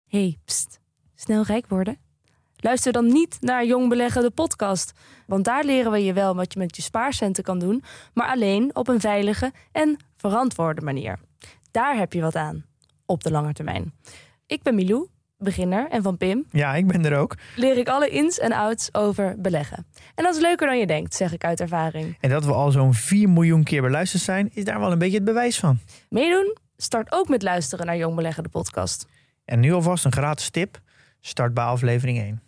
Hey, pst. Snel rijk worden? Luister dan niet naar Jong Beleggen, de podcast. Want daar leren we je wel wat je met je spaarcenten kan doen, maar alleen op een veilige en verantwoorde manier. Daar heb je wat aan, op de lange termijn. Ik ben Milou, beginner, en van Pim Ja, ik ben er ook. leer ik alle ins en outs over beleggen. En dat is leuker dan je denkt, zeg ik uit ervaring. En dat we al zo'n 4 miljoen keer beluisterd zijn, is daar wel een beetje het bewijs van. Meedoen? Start ook met luisteren naar Jong Beleggen, de podcast. En nu alvast een gratis tip. Start bij aflevering 1.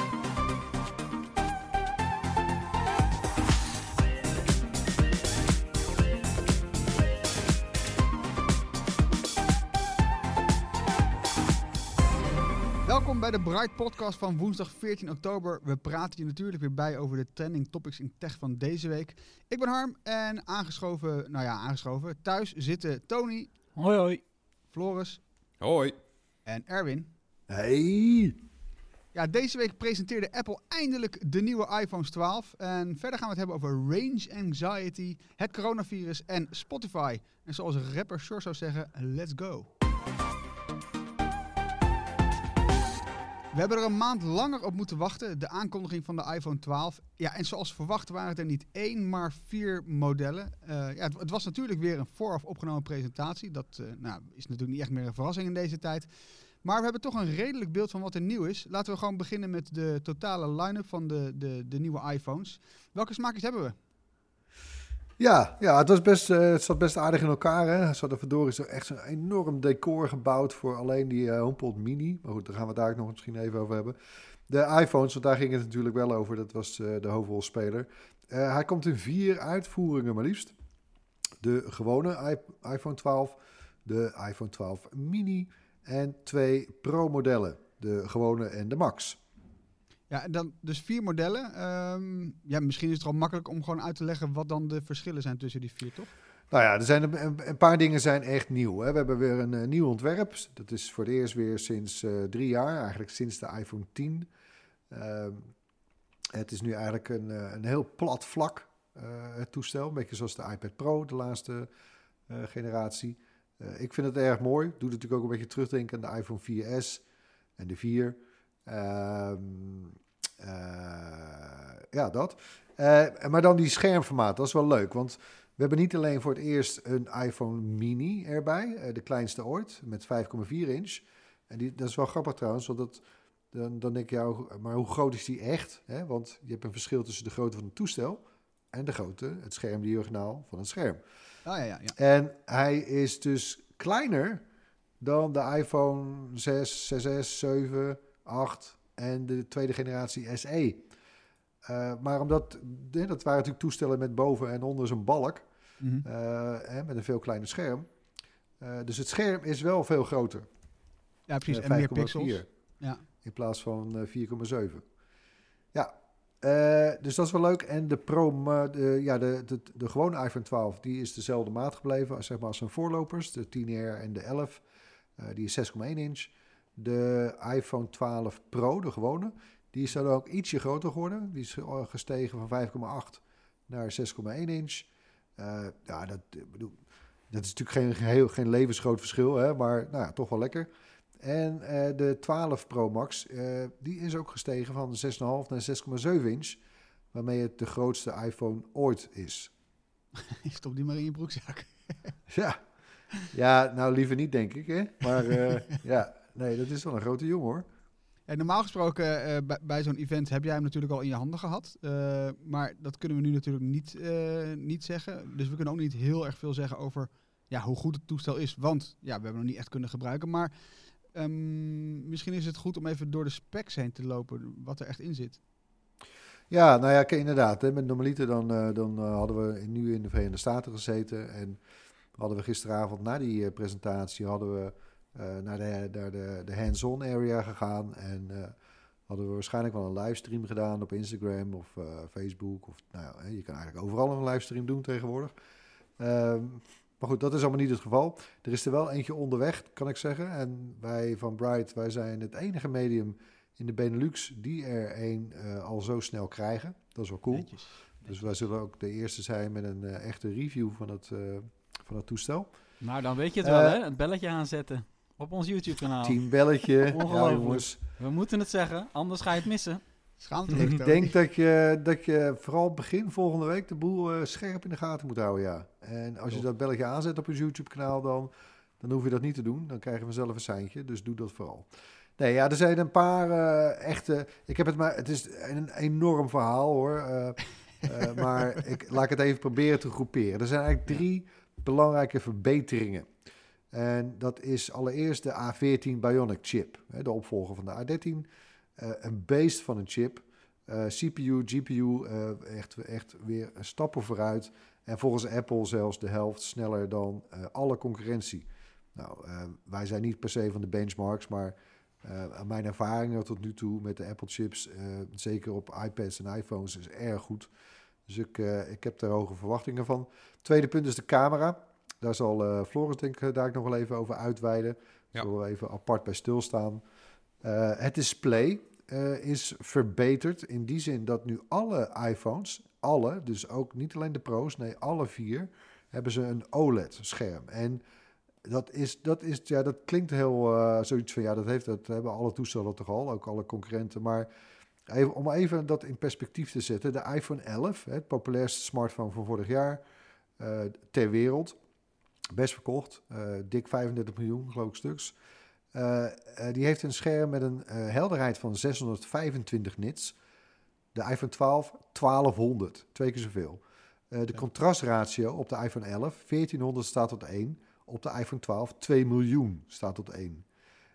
Welkom bij de Bright Podcast van woensdag 14 oktober. We praten je natuurlijk weer bij over de trending topics in tech van deze week. Ik ben Harm en aangeschoven. Thuis zitten Tony. Hoi hoi. Floris. Hoi. En Erwin. Hey. Ja, deze week presenteerde Apple eindelijk de nieuwe iPhones 12. En verder gaan we het hebben over range anxiety, het coronavirus en Spotify. En zoals rapper Shore zou zeggen, let's go. We hebben er een maand langer op moeten wachten, de aankondiging van de iPhone 12. Ja, en zoals verwacht waren het er niet 1, maar 4 modellen. Het was natuurlijk weer een vooraf opgenomen presentatie. Dat is natuurlijk niet echt meer een verrassing in deze tijd. Maar we hebben toch een redelijk beeld van wat er nieuw is. Laten we gewoon beginnen met de totale line-up van de nieuwe iPhones. Welke smaakjes hebben we? Ja, het zat best aardig in elkaar. Hè? Ze hadden verdorie zo echt zo'n enorm decor gebouwd voor alleen die HomePod Mini. Maar goed, daar gaan we daar ook nog misschien even over hebben. De iPhones, want daar ging het natuurlijk wel over. Dat was de hoofdrolspeler. Hij komt in 4 uitvoeringen maar liefst. De gewone iPhone 12, de iPhone 12 Mini en 2 Pro-modellen. De gewone en de Max. Ja, en dan dus 4 modellen. Misschien is het al makkelijk om gewoon uit te leggen wat dan de verschillen zijn tussen die 4, toch? Nou ja, er zijn een paar dingen zijn echt nieuw. Hè. We hebben weer een nieuw ontwerp. Dat is voor het eerst weer sinds 3 jaar, eigenlijk sinds de iPhone 10. Het is nu eigenlijk een heel plat vlak het toestel. Een beetje zoals de iPad Pro, de laatste generatie. Ik vind het erg mooi. Doe natuurlijk ook een beetje terugdenken aan de iPhone 4S en de 4. Dat. Maar dan die schermformaat, dat is wel leuk. Want we hebben niet alleen voor het eerst een iPhone Mini erbij. De kleinste ooit, met 5,4 inch. En dat is wel grappig trouwens, want dan denk je, maar hoe groot is die echt? Hè? Want je hebt een verschil tussen de grootte van het toestel en de grootte, het scherm diagonaal van het scherm. Ja. En hij is dus kleiner dan de iPhone 6, 6S, 7, 8 en de tweede generatie SE. Maar omdat, dat waren natuurlijk toestellen met boven en onder zo'n balk. Mm-hmm. Met een veel kleiner scherm. Dus het scherm is wel veel groter. Ja, precies. En meer pixels. Ja. In plaats van 4,7. Ja, dus dat is wel leuk. En de de gewone iPhone 12, die is dezelfde maat gebleven, zeg maar, als zijn voorlopers. De 10R en de 11. Die is 6,1 inch. De iPhone 12 Pro, de gewone, die is dan ook ietsje groter geworden. Die is gestegen van 5,8 naar 6,1 inch. Dat is natuurlijk geen levensgroot verschil, hè, maar toch wel lekker. En de 12 Pro Max, die is ook gestegen van 6,5 naar 6,7 inch. Waarmee het de grootste iPhone ooit is. Stop die maar in je broekzak. Ja, nou liever niet, denk ik. Hè? Maar nee, dat is wel een grote jongen, hoor. En normaal gesproken bij zo'n event heb jij hem natuurlijk al in je handen gehad. Maar dat kunnen we nu natuurlijk niet zeggen. Dus we kunnen ook niet heel erg veel zeggen over hoe goed het toestel is. Want we hebben hem nog niet echt kunnen gebruiken. Maar misschien is het goed om even door de specs heen te lopen. Wat er echt in zit. Ja, nou ja, inderdaad. Hè, met normaliter dan hadden we nu in de Verenigde Staten gezeten. En hadden we gisteravond na die presentatie naar de hands-on area gegaan. En hadden we waarschijnlijk wel een livestream gedaan op Instagram of Facebook. Je kan eigenlijk overal een livestream doen tegenwoordig. Maar goed, dat is allemaal niet het geval. Er is er wel eentje onderweg, kan ik zeggen. En wij van Bright, wij zijn het enige medium in de Benelux die er een al zo snel krijgen. Dat is wel cool. Netjes. Dus wij zullen ook de eerste zijn met een echte review van het toestel. Nou, dan weet je het wel, hè? Het belletje aanzetten. op ons YouTube-kanaal. Teambelletje. Ja, Ongelooflijk. jongens. We moeten het zeggen, anders ga je het missen. Schaamtelijk. Ik denk dat je vooral begin volgende week de boel scherp in de gaten moet houden, ja. En als je dat belletje aanzet op je YouTube-kanaal, dan hoef je dat niet te doen. Dan krijg je vanzelf een seintje, dus doe dat vooral. Nee, ja, er zijn een paar echte... Het is een enorm verhaal, hoor. Maar laat ik het even proberen te groeperen. Er zijn eigenlijk 3 belangrijke verbeteringen. En dat is allereerst de A14 Bionic chip, de opvolger van de A13. Een beest van een chip. CPU, GPU, echt weer stappen vooruit. En volgens Apple zelfs de helft sneller dan alle concurrentie. Nou, wij zijn niet per se van de benchmarks, maar mijn ervaringen tot nu toe met de Apple chips, zeker op iPads en iPhones, is erg goed. Dus ik heb daar hoge verwachtingen van. Tweede punt is de camera. Daar zal Floris denk ik daar nog wel even over uitweiden. Ja. Zullen we even apart bij stilstaan. Het display is verbeterd in die zin dat nu alle iPhones, dus ook niet alleen de Pro's, nee, alle 4, hebben ze een OLED-scherm. En dat klinkt heel zoiets van, dat hebben alle toestellen toch al, ook alle concurrenten. Maar om even dat in perspectief te zetten, de iPhone 11, het populairste smartphone van vorig jaar ter wereld, best verkocht, dik 35 miljoen geloof ik stuks. Die heeft een scherm met een helderheid van 625 nits. De iPhone 12, 1200. 2 keer zoveel. De contrastratio op de iPhone 11, 1400 staat tot 1. Op de iPhone 12, 2 miljoen staat tot 1.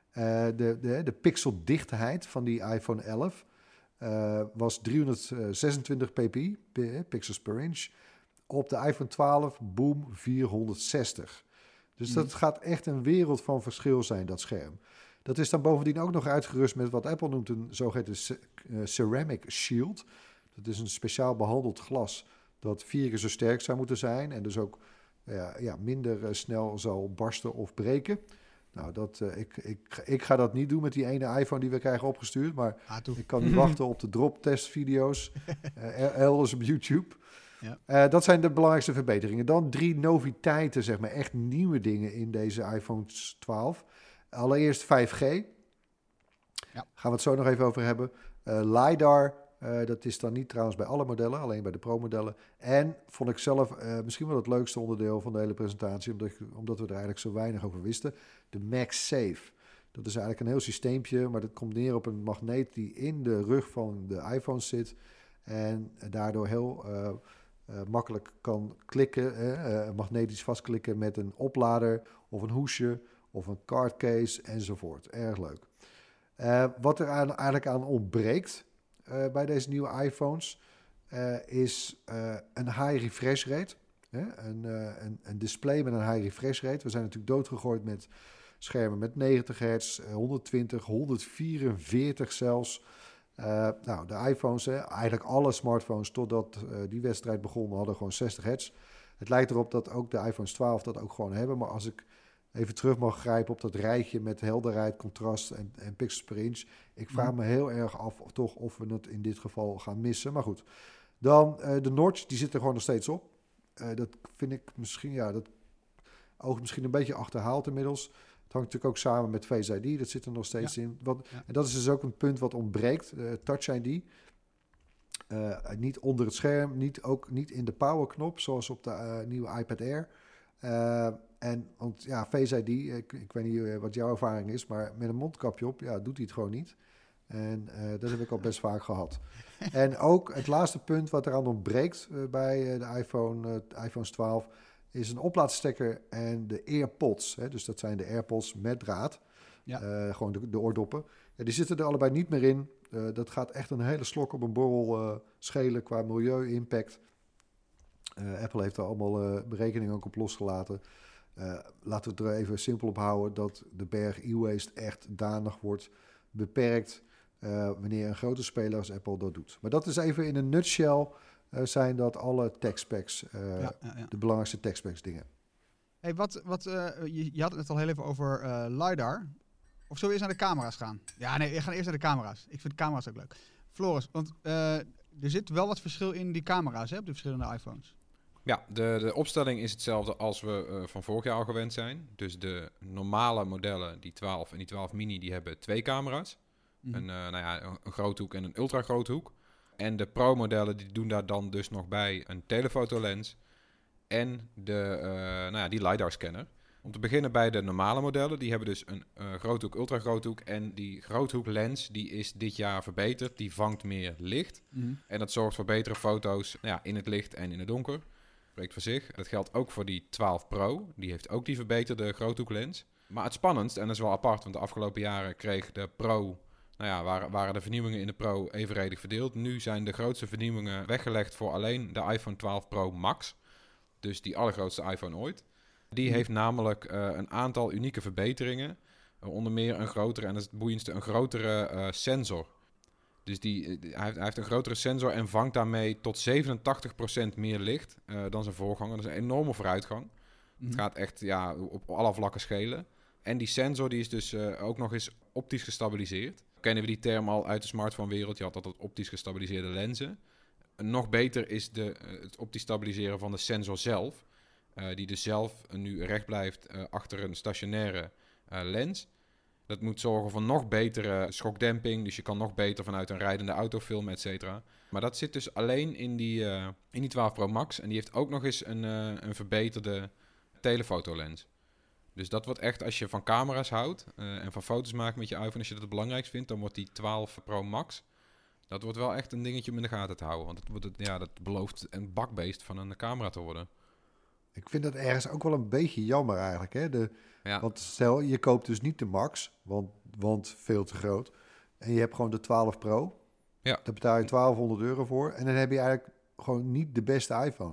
De pixeldichtheid van die iPhone 11 was 326 ppi, pixels per inch. Op de iPhone 12, boom, 460. Dus dat gaat echt een wereld van verschil zijn, dat scherm. Dat is dan bovendien ook nog uitgerust met wat Apple noemt een zogeheten ceramic shield. Dat is een speciaal behandeld glas dat 4 keer zo sterk zou moeten zijn en dus ook minder snel zal barsten of breken. Nou, ik ga dat niet doen met die ene iPhone die we krijgen opgestuurd, maar ik kan niet wachten op de drop-test-video's elders op YouTube. Ja. Dat zijn de belangrijkste verbeteringen. Dan 3 noviteiten, zeg maar, echt nieuwe dingen in deze iPhone 12. Allereerst 5G. Ja. Gaan we het zo nog even over hebben. LiDAR, dat is dan niet trouwens bij alle modellen, alleen bij de Pro-modellen. En vond ik zelf misschien wel het leukste onderdeel van de hele presentatie, omdat we er eigenlijk zo weinig over wisten, de MagSafe. Dat is eigenlijk een heel systeempje, maar dat komt neer op een magneet die in de rug van de iPhone zit en daardoor heel makkelijk kan klikken, magnetisch vastklikken met een oplader of een hoesje of een cardcase enzovoort. Erg leuk. Wat er eigenlijk aan ontbreekt bij deze nieuwe iPhones is een high refresh rate. Een display met een high refresh rate. We zijn natuurlijk doodgegooid met schermen met 90 hertz, 120, 144 zelfs. De iPhones, eigenlijk alle smartphones totdat die wedstrijd begon, hadden gewoon 60 hertz. Het lijkt erop dat ook de iPhones 12 dat ook gewoon hebben. Maar als ik even terug mag grijpen op dat rijtje met helderheid, contrast en pixels per inch. Ik vraag me heel erg af of we het in dit geval gaan missen. Maar goed, dan de notch, die zit er gewoon nog steeds op. Dat vind ik misschien, dat oogt misschien een beetje achterhaald inmiddels. Het hangt natuurlijk ook samen met Face ID, dat zit er nog steeds in. En dat is dus ook een punt wat ontbreekt, Touch ID. Niet onder het scherm, niet in de powerknop, zoals op de nieuwe iPad Air. Want Face ID, ik weet niet wat jouw ervaring is, maar met een mondkapje op, doet hij het gewoon niet. En dat heb ik al best vaak gehad. En ook het laatste punt wat eraan ontbreekt bij de iPhones 12... is een oplaadstekker en de AirPods. Dus dat zijn de AirPods met draad. Ja. Gewoon de oordoppen. Ja, die zitten er allebei niet meer in. Dat gaat echt een hele slok op een borrel schelen qua milieu-impact. Apple heeft er allemaal berekeningen ook op losgelaten. Laten we het er even simpel op houden dat de berg e-waste echt danig wordt beperkt wanneer een grote speler als Apple dat doet. Maar dat is even in een nutshell zijn dat alle tech specs, de belangrijkste tech specs dingen. Hey, je had het net al heel even over LiDAR. Of zullen we eerst naar de camera's gaan? Ja, nee, we gaan eerst naar de camera's. Ik vind de camera's ook leuk. Floris, want er zit wel wat verschil in die camera's, hè, op de verschillende iPhones. Ja, de opstelling is hetzelfde als we van vorig jaar al gewend zijn. Dus de normale modellen, die 12 en die 12 mini, die hebben 2 camera's. Een groothoek en een ultra groothoek. En de Pro-modellen die doen daar dan dus nog bij een telefotolens en die LiDAR-scanner. Om te beginnen bij de normale modellen. Die hebben dus een groothoek, ultra groothoek. En die groothoeklens die is dit jaar verbeterd. Die vangt meer licht. En dat zorgt voor betere foto's in het licht en in het donker. Spreekt voor zich. Dat geldt ook voor die 12 Pro. Die heeft ook die verbeterde groothoeklens. Maar het spannendst, en dat is wel apart, want de afgelopen jaren kreeg de Pro... waren de vernieuwingen in de Pro evenredig verdeeld. Nu zijn de grootste vernieuwingen weggelegd voor alleen de iPhone 12 Pro Max. Dus die allergrootste iPhone ooit. Die heeft namelijk een aantal unieke verbeteringen. Onder meer een grotere, en dat is het boeiendste, een grotere sensor. Dus hij heeft een grotere sensor en vangt daarmee tot 87% meer licht dan zijn voorganger. Dat is een enorme vooruitgang. Het gaat echt op alle vlakken schelen. En die sensor die is dus ook nog eens optisch gestabiliseerd. Kennen we die term al uit de smartphone-wereld? Je had altijd optisch gestabiliseerde lenzen. Nog beter is het optisch stabiliseren van de sensor zelf. Die dus zelf nu recht blijft achter een stationaire lens. Dat moet zorgen voor nog betere schokdemping. Dus je kan nog beter vanuit een rijdende auto filmen, et cetera. Maar dat zit dus alleen in die 12 Pro Max. En die heeft ook nog eens een verbeterde telefotolens. Dus dat wordt echt, als je van camera's houdt en van foto's maakt met je iPhone, als je dat het belangrijkst vindt, dan wordt die 12 Pro Max, dat wordt wel echt een dingetje om in de gaten te houden. Want dat belooft een bakbeest van een camera te worden. Ik vind dat ergens ook wel een beetje jammer eigenlijk. Hè? Want stel, je koopt dus niet de Max, want veel te groot. En je hebt gewoon de 12 Pro. Ja. Daar betaal je €1200 voor. En dan heb je eigenlijk gewoon niet de beste iPhone.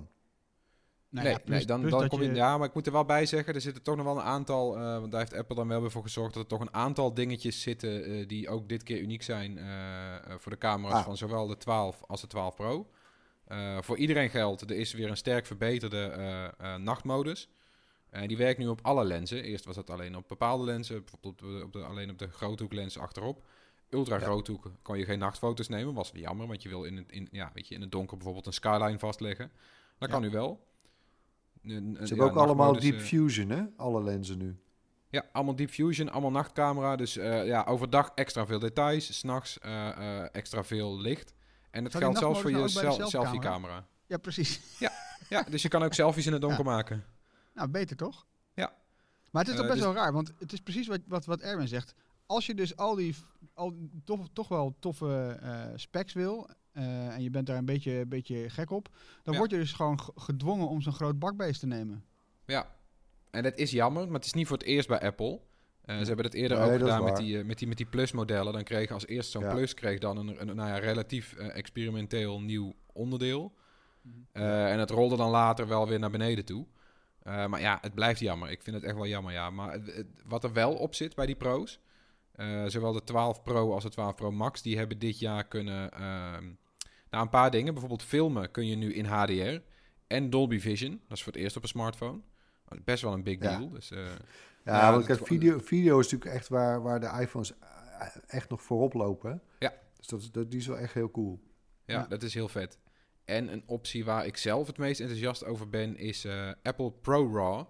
Dan kom je... Ja, maar ik moet er wel bij zeggen, er zitten toch nog wel een aantal... want daar heeft Apple dan wel weer voor gezorgd dat er toch een aantal dingetjes zitten die ook dit keer uniek zijn voor de camera's van zowel de 12 als de 12 Pro. Voor iedereen geldt, er is weer een sterk verbeterde nachtmodus. Die werkt nu op alle lenzen. Eerst was het alleen op bepaalde lenzen, bijvoorbeeld alleen op de groothoeklens achterop. Ultra groothoek kon je geen nachtfoto's nemen, was wel jammer, want je wil in het donker bijvoorbeeld een skyline vastleggen. Dat kan nu wel. Ze hebben ook allemaal Deep Fusion, hè? Alle lenzen nu. Ja, allemaal Deep Fusion, allemaal nachtcamera. Dus overdag extra veel details, 's nachts extra veel licht. En het geldt zelfs voor je selfie-camera. Ja, precies. Ja, dus je kan ook selfies in het donker maken. Nou, beter toch? Ja. Maar het is toch best wel raar, want het is precies wat Erwin zegt. Als je dus al toch wel toffe specs wil... en je bent daar een beetje gek op... dan word je dus gewoon gedwongen om zo'n groot bakbeest te nemen. Ja, en dat is jammer, maar het is niet voor het eerst bij Apple. Ze hebben dat eerder ook gedaan met die Plus-modellen. Dan kreeg als eerst zo'n Plus kreeg dan een relatief experimenteel nieuw onderdeel. En het rolde dan later wel weer naar beneden toe. Maar ja, het blijft jammer. Ik vind het echt wel jammer, ja. Maar wat er wel op zit bij die Pro's... zowel de 12 Pro als de 12 Pro Max... die hebben dit jaar kunnen... een paar dingen. Bijvoorbeeld filmen kun je nu in HDR... en Dolby Vision. Dat is voor het eerst op een smartphone. Best wel een big deal. Dus, want video is natuurlijk echt waar de iPhones echt nog voorop lopen. Ja. Dus die is wel echt heel cool. Ja, dat is heel vet. En een optie waar ik zelf het meest enthousiast over ben... is Apple Pro RAW.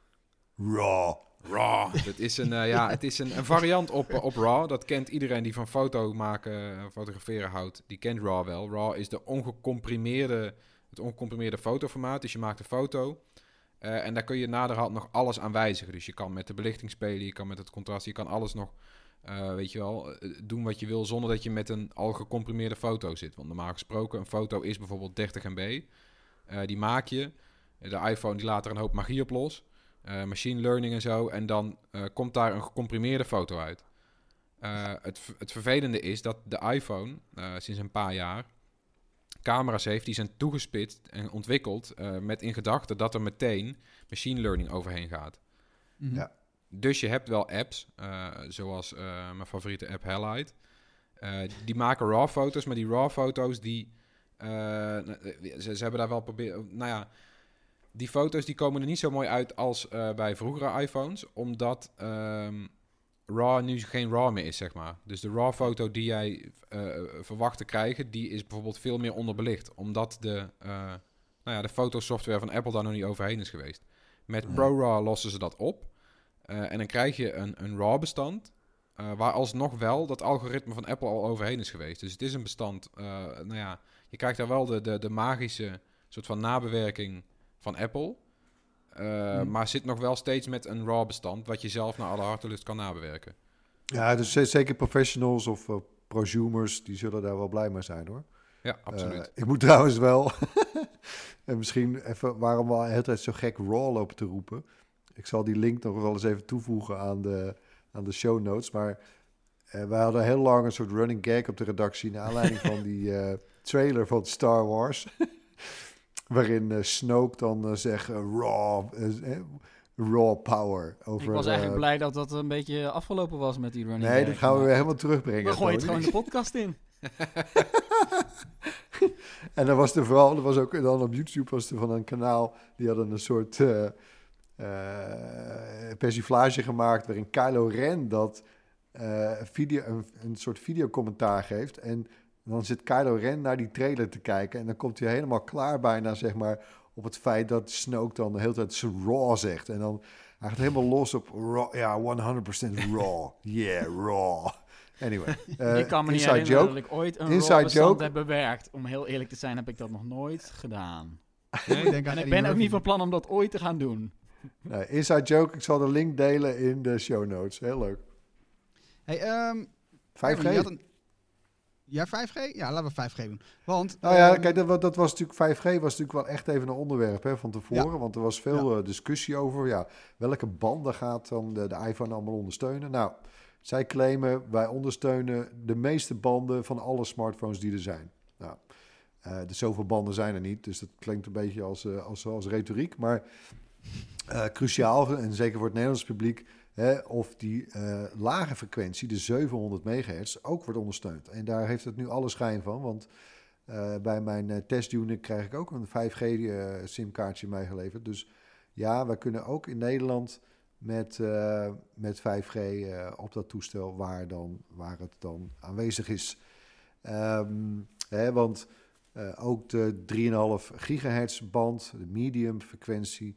RAW. Dat is het is een variant op RAW. Dat kent iedereen die van fotograferen houdt. Die kent RAW wel. RAW is het ongecomprimeerde fotoformaat. Dus je maakt een foto... en daar kun je naderhand nog alles aan wijzigen. Dus je kan met de belichting spelen, je kan met het contrast, je kan alles nog, doen wat je wil, zonder dat je met een al gecomprimeerde foto zit. Want normaal gesproken, een foto is bijvoorbeeld 30 MB. Die maak je. De iPhone die laat er een hoop magie op los. Machine learning en zo. En dan komt daar een gecomprimeerde foto uit. Het vervelende is dat de iPhone, sinds een paar jaar... camera's heeft die zijn toegespitst en ontwikkeld met in gedachte dat er meteen machine learning overheen gaat. Ja. Dus je hebt wel apps, zoals mijn favoriete app Halide. Die maken RAW foto's, maar die RAW foto's die... ze hebben daar wel proberen... die foto's die komen er niet zo mooi uit als bij vroegere iPhones, omdat... RAW nu geen RAW meer is, zeg maar. Dus de RAW-foto die jij verwacht te krijgen... die is bijvoorbeeld veel meer onderbelicht. Omdat de de fotosoftware van Apple daar nog niet overheen is geweest. Met ProRAW lossen ze dat op. En dan krijg je een RAW-bestand... waar alsnog wel dat algoritme van Apple al overheen is geweest. Dus het is een bestand... je krijgt daar wel de magische soort van nabewerking van Apple... maar zit nog wel steeds met een RAW-bestand... wat je zelf naar alle hartelust kan nabewerken. Ja, dus zeker professionals of prosumers... die zullen daar wel blij mee zijn, hoor. Ja, absoluut. Ik moet trouwens wel... en misschien even waarom we de hele tijd zo gek RAW lopen te roepen. Ik zal die link nog wel eens even toevoegen aan de show notes. Maar wij hadden heel lang een soort running gag op de redactie... naar aanleiding van die trailer van Star Wars... waarin Snoke dan zegt raw power. Over, Ik was eigenlijk blij dat dat een beetje afgelopen was met die running Nee, gag, dat gaan we maar weer helemaal terugbrengen. we gooien het Tony. gewoon de podcast in. En dan was er vooral, er was ook dan op YouTube was er van een kanaal... die hadden een soort persiflage gemaakt... waarin Kylo Ren dat een soort videocommentaar geeft... en dan zit Kylo Ren naar die trailer te kijken... en dan komt hij helemaal klaar bijna, zeg maar... op het feit dat Snoke dan de hele tijd zijn raw zegt. En dan hij gaat helemaal los op raw, ja, 100% raw. Yeah, raw. Anyway, Ik kan me niet inside herinneren joke. dat ik ooit een Inside raw bestand joke. heb bewerkt. Om heel eerlijk te zijn heb ik dat nog nooit gedaan. Denk En ik ben ook niet van plan om dat ooit te gaan doen. Nee, inside joke, ik zal de link delen in de show notes. Heel leuk. Hey, 5G? je had een... Ja, 5G? Ja, laten we 5G doen. Want... Nou ja, kijk, dat was natuurlijk 5G was natuurlijk wel echt even een onderwerp van tevoren. Ja. Want er was veel discussie over welke banden gaat dan de iPhone allemaal ondersteunen. Nou, zij claimen wij ondersteunen de meeste banden van alle smartphones die er zijn. Nou, dus zoveel banden zijn er niet, dus dat klinkt een beetje als retoriek. Maar cruciaal, en zeker voor het Nederlands publiek... of die lage frequentie, de 700 megahertz, ook wordt ondersteund. En daar heeft het nu alle schijn van, want bij mijn testunit krijg ik ook een 5G simkaartje meegeleverd. Dus ja, wij kunnen ook in Nederland met 5G op dat toestel waar het dan aanwezig is. Want ook de 3,5 gigahertz band, de medium frequentie...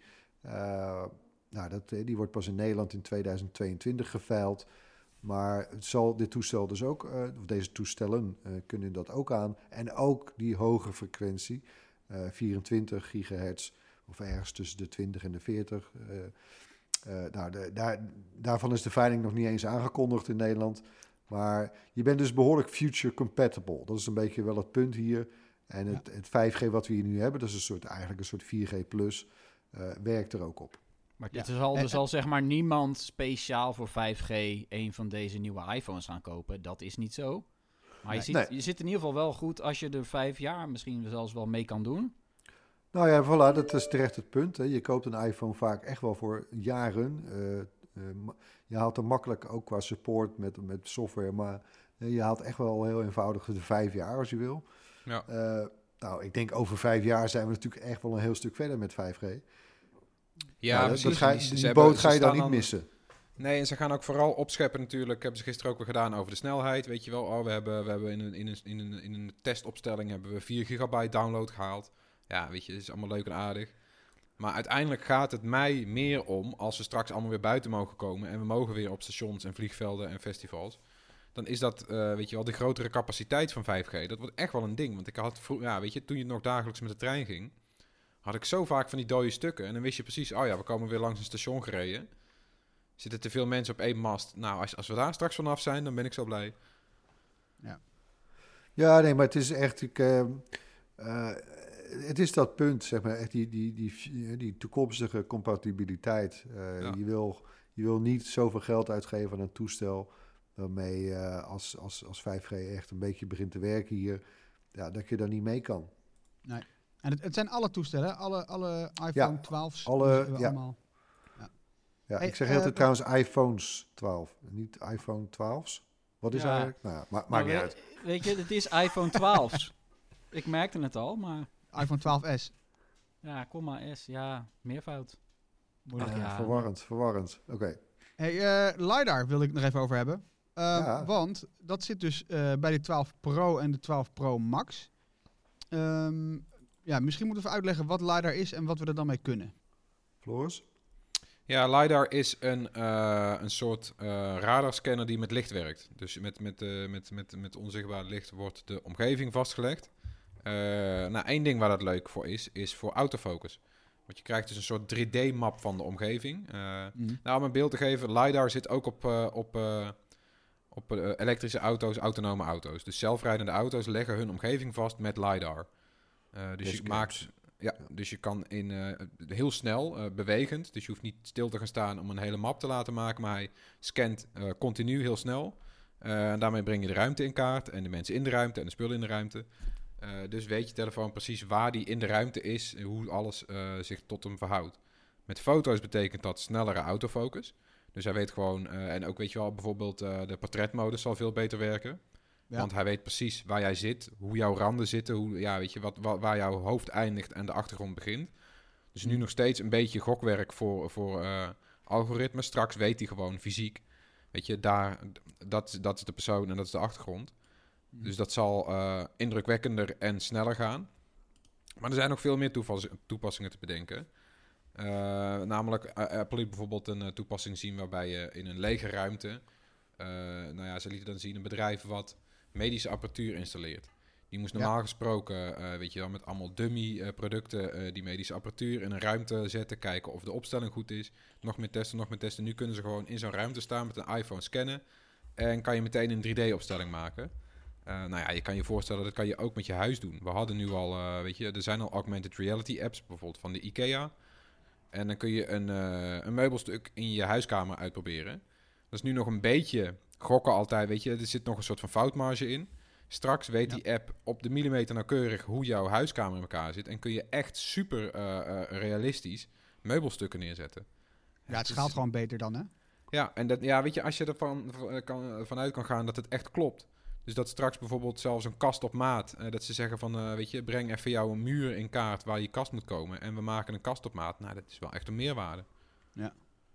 die wordt pas in Nederland in 2022 geveild. Maar dit toestel dus ook, of deze toestellen kunnen dat ook aan. En ook die hoge frequentie, 24 gigahertz, of ergens tussen de 20 en de 40. Daarvan is de veiling nog niet eens aangekondigd in Nederland. Maar je bent dus behoorlijk future compatible. Dat is een beetje wel het punt hier. En het 5G wat we hier nu hebben, dat is eigenlijk een soort 4G plus, werkt er ook op. Maar er zal zeg maar niemand speciaal voor 5G een van deze nieuwe iPhones gaan kopen. Dat is niet zo. Maar je zit in ieder geval wel goed als je er 5 jaar misschien zelfs wel mee kan doen. Nou ja, voilà, dat is terecht het punt. Hè. Je koopt een iPhone vaak echt wel voor jaren. Je haalt er makkelijk ook qua support met software. Maar je haalt echt wel heel eenvoudig de 5 jaar als je wil. Ja. Ik denk over 5 jaar zijn we natuurlijk echt wel een heel stuk verder met 5G. Ja, precies. Die boot ga je dan niet missen. Nee, en ze gaan ook vooral opscheppen natuurlijk. Hebben ze gisteren ook weer gedaan over de snelheid. Weet je wel, we hebben in een testopstelling hebben we 4 gigabyte download gehaald. Ja, weet je, dat is allemaal leuk en aardig. Maar uiteindelijk gaat het mij meer om, als we straks allemaal weer buiten mogen komen... en we mogen weer op stations en vliegvelden en festivals... dan is dat, weet je wel, de grotere capaciteit van 5G. Dat wordt echt wel een ding. Want ik had, weet je, toen je nog dagelijks met de trein ging... had ik zo vaak van die dode stukken. En dan wist je precies, we komen weer langs een station gereden. Zitten te veel mensen op één mast. Nou, als we daar straks vanaf zijn, dan ben ik zo blij. Ja, nee, maar het is echt... het is dat punt, zeg maar, echt die toekomstige compatibiliteit. Je wil niet zoveel geld uitgeven aan een toestel... waarmee als 5G echt een beetje begint te werken hier... dat je daar niet mee kan. Nee. En het zijn alle toestellen, alle iPhone 12's. Allemaal. Ja, ik zeg altijd trouwens iPhones 12, niet iPhone 12's. Wat is eigenlijk? Nou, maakt niet uit. Weet je, het is iPhone 12's. Ik merkte het al, maar... iPhone 12S. Ja, S, ja, meervoud. Verwarrend. Oké. Hey, LiDAR wil ik nog even over hebben. Want dat zit dus bij de 12 Pro en de 12 Pro Max. misschien moeten we even uitleggen wat LiDAR is en wat we er dan mee kunnen. Floris? Ja, LiDAR is een soort radarscanner die met licht werkt. Dus met onzichtbaar licht wordt de omgeving vastgelegd. Één ding waar dat leuk voor is voor autofocus. Want je krijgt dus een soort 3D-map van de omgeving. Om een beeld te geven, LiDAR zit ook op elektrische auto's, autonome auto's. Dus zelfrijdende auto's leggen hun omgeving vast met LiDAR. Dus je kan heel snel, bewegend, dus je hoeft niet stil te gaan staan om een hele map te laten maken, maar hij scant continu heel snel. En daarmee breng je de ruimte in kaart en de mensen in de ruimte en de spullen in de ruimte. Dus weet je telefoon precies waar die in de ruimte is en hoe alles zich tot hem verhoudt. Met foto's betekent dat snellere autofocus. Dus hij weet gewoon, en ook weet je wel, bijvoorbeeld de portretmodus zal veel beter werken. Ja. Want hij weet precies waar jij zit, hoe jouw randen zitten, waar jouw hoofd eindigt en de achtergrond begint. Dus nu nog steeds een beetje gokwerk voor algoritmes. Straks weet hij gewoon fysiek, weet je, dat is de persoon en dat is de achtergrond. Dus dat zal indrukwekkender en sneller gaan. Maar er zijn nog veel meer toepassingen te bedenken. Namelijk, Apple liet bijvoorbeeld een toepassing zien waarbij je in een lege ruimte... ze lieten dan zien een bedrijf wat medische apparatuur installeert. Die moest normaal gesproken, met allemaal dummy producten die medische apparatuur in een ruimte zetten, kijken of de opstelling goed is. Nog meer testen. Nu kunnen ze gewoon in zo'n ruimte staan met een iPhone scannen en kan je meteen een 3D-opstelling maken. Je kan je voorstellen, dat kan je ook met je huis doen. We hadden nu al, er zijn al augmented reality apps, bijvoorbeeld van de IKEA. En dan kun je een meubelstuk in je huiskamer uitproberen. Dat is nu nog een beetje gokken altijd, weet je. Er zit nog een soort van foutmarge in. Straks weet die app op de millimeter nauwkeurig hoe jouw huiskamer in elkaar zit. En kun je echt super realistisch meubelstukken neerzetten. Ja, het schaalt gewoon beter dan, hè? Ja, en als je ervan vanuit kan gaan dat het echt klopt. Dus dat straks bijvoorbeeld zelfs een kast op maat, dat ze zeggen van, breng even jouw muur in kaart waar je kast moet komen. En we maken een kast op maat. Nou, dat is wel echt een meerwaarde. Ja.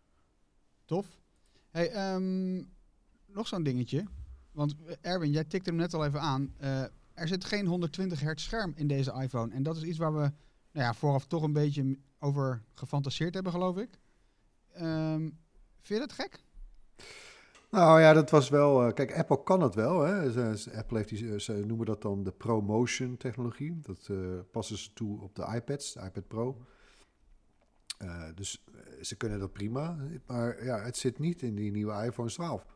Tof. Hey, nog zo'n dingetje. Want Erwin, jij tikte hem net al even aan. Er zit geen 120 hertz scherm in deze iPhone. En dat is iets waar we vooraf toch een beetje over gefantaseerd hebben, geloof ik. Vind je dat gek? Nou ja, dat was wel... kijk, Apple kan het wel. Hè. Apple heeft ze noemen dat dan de ProMotion technologie. Dat passen ze toe op de iPads, de iPad Pro. Dus ze kunnen dat prima. Maar ja, het zit niet in die nieuwe iPhone 12.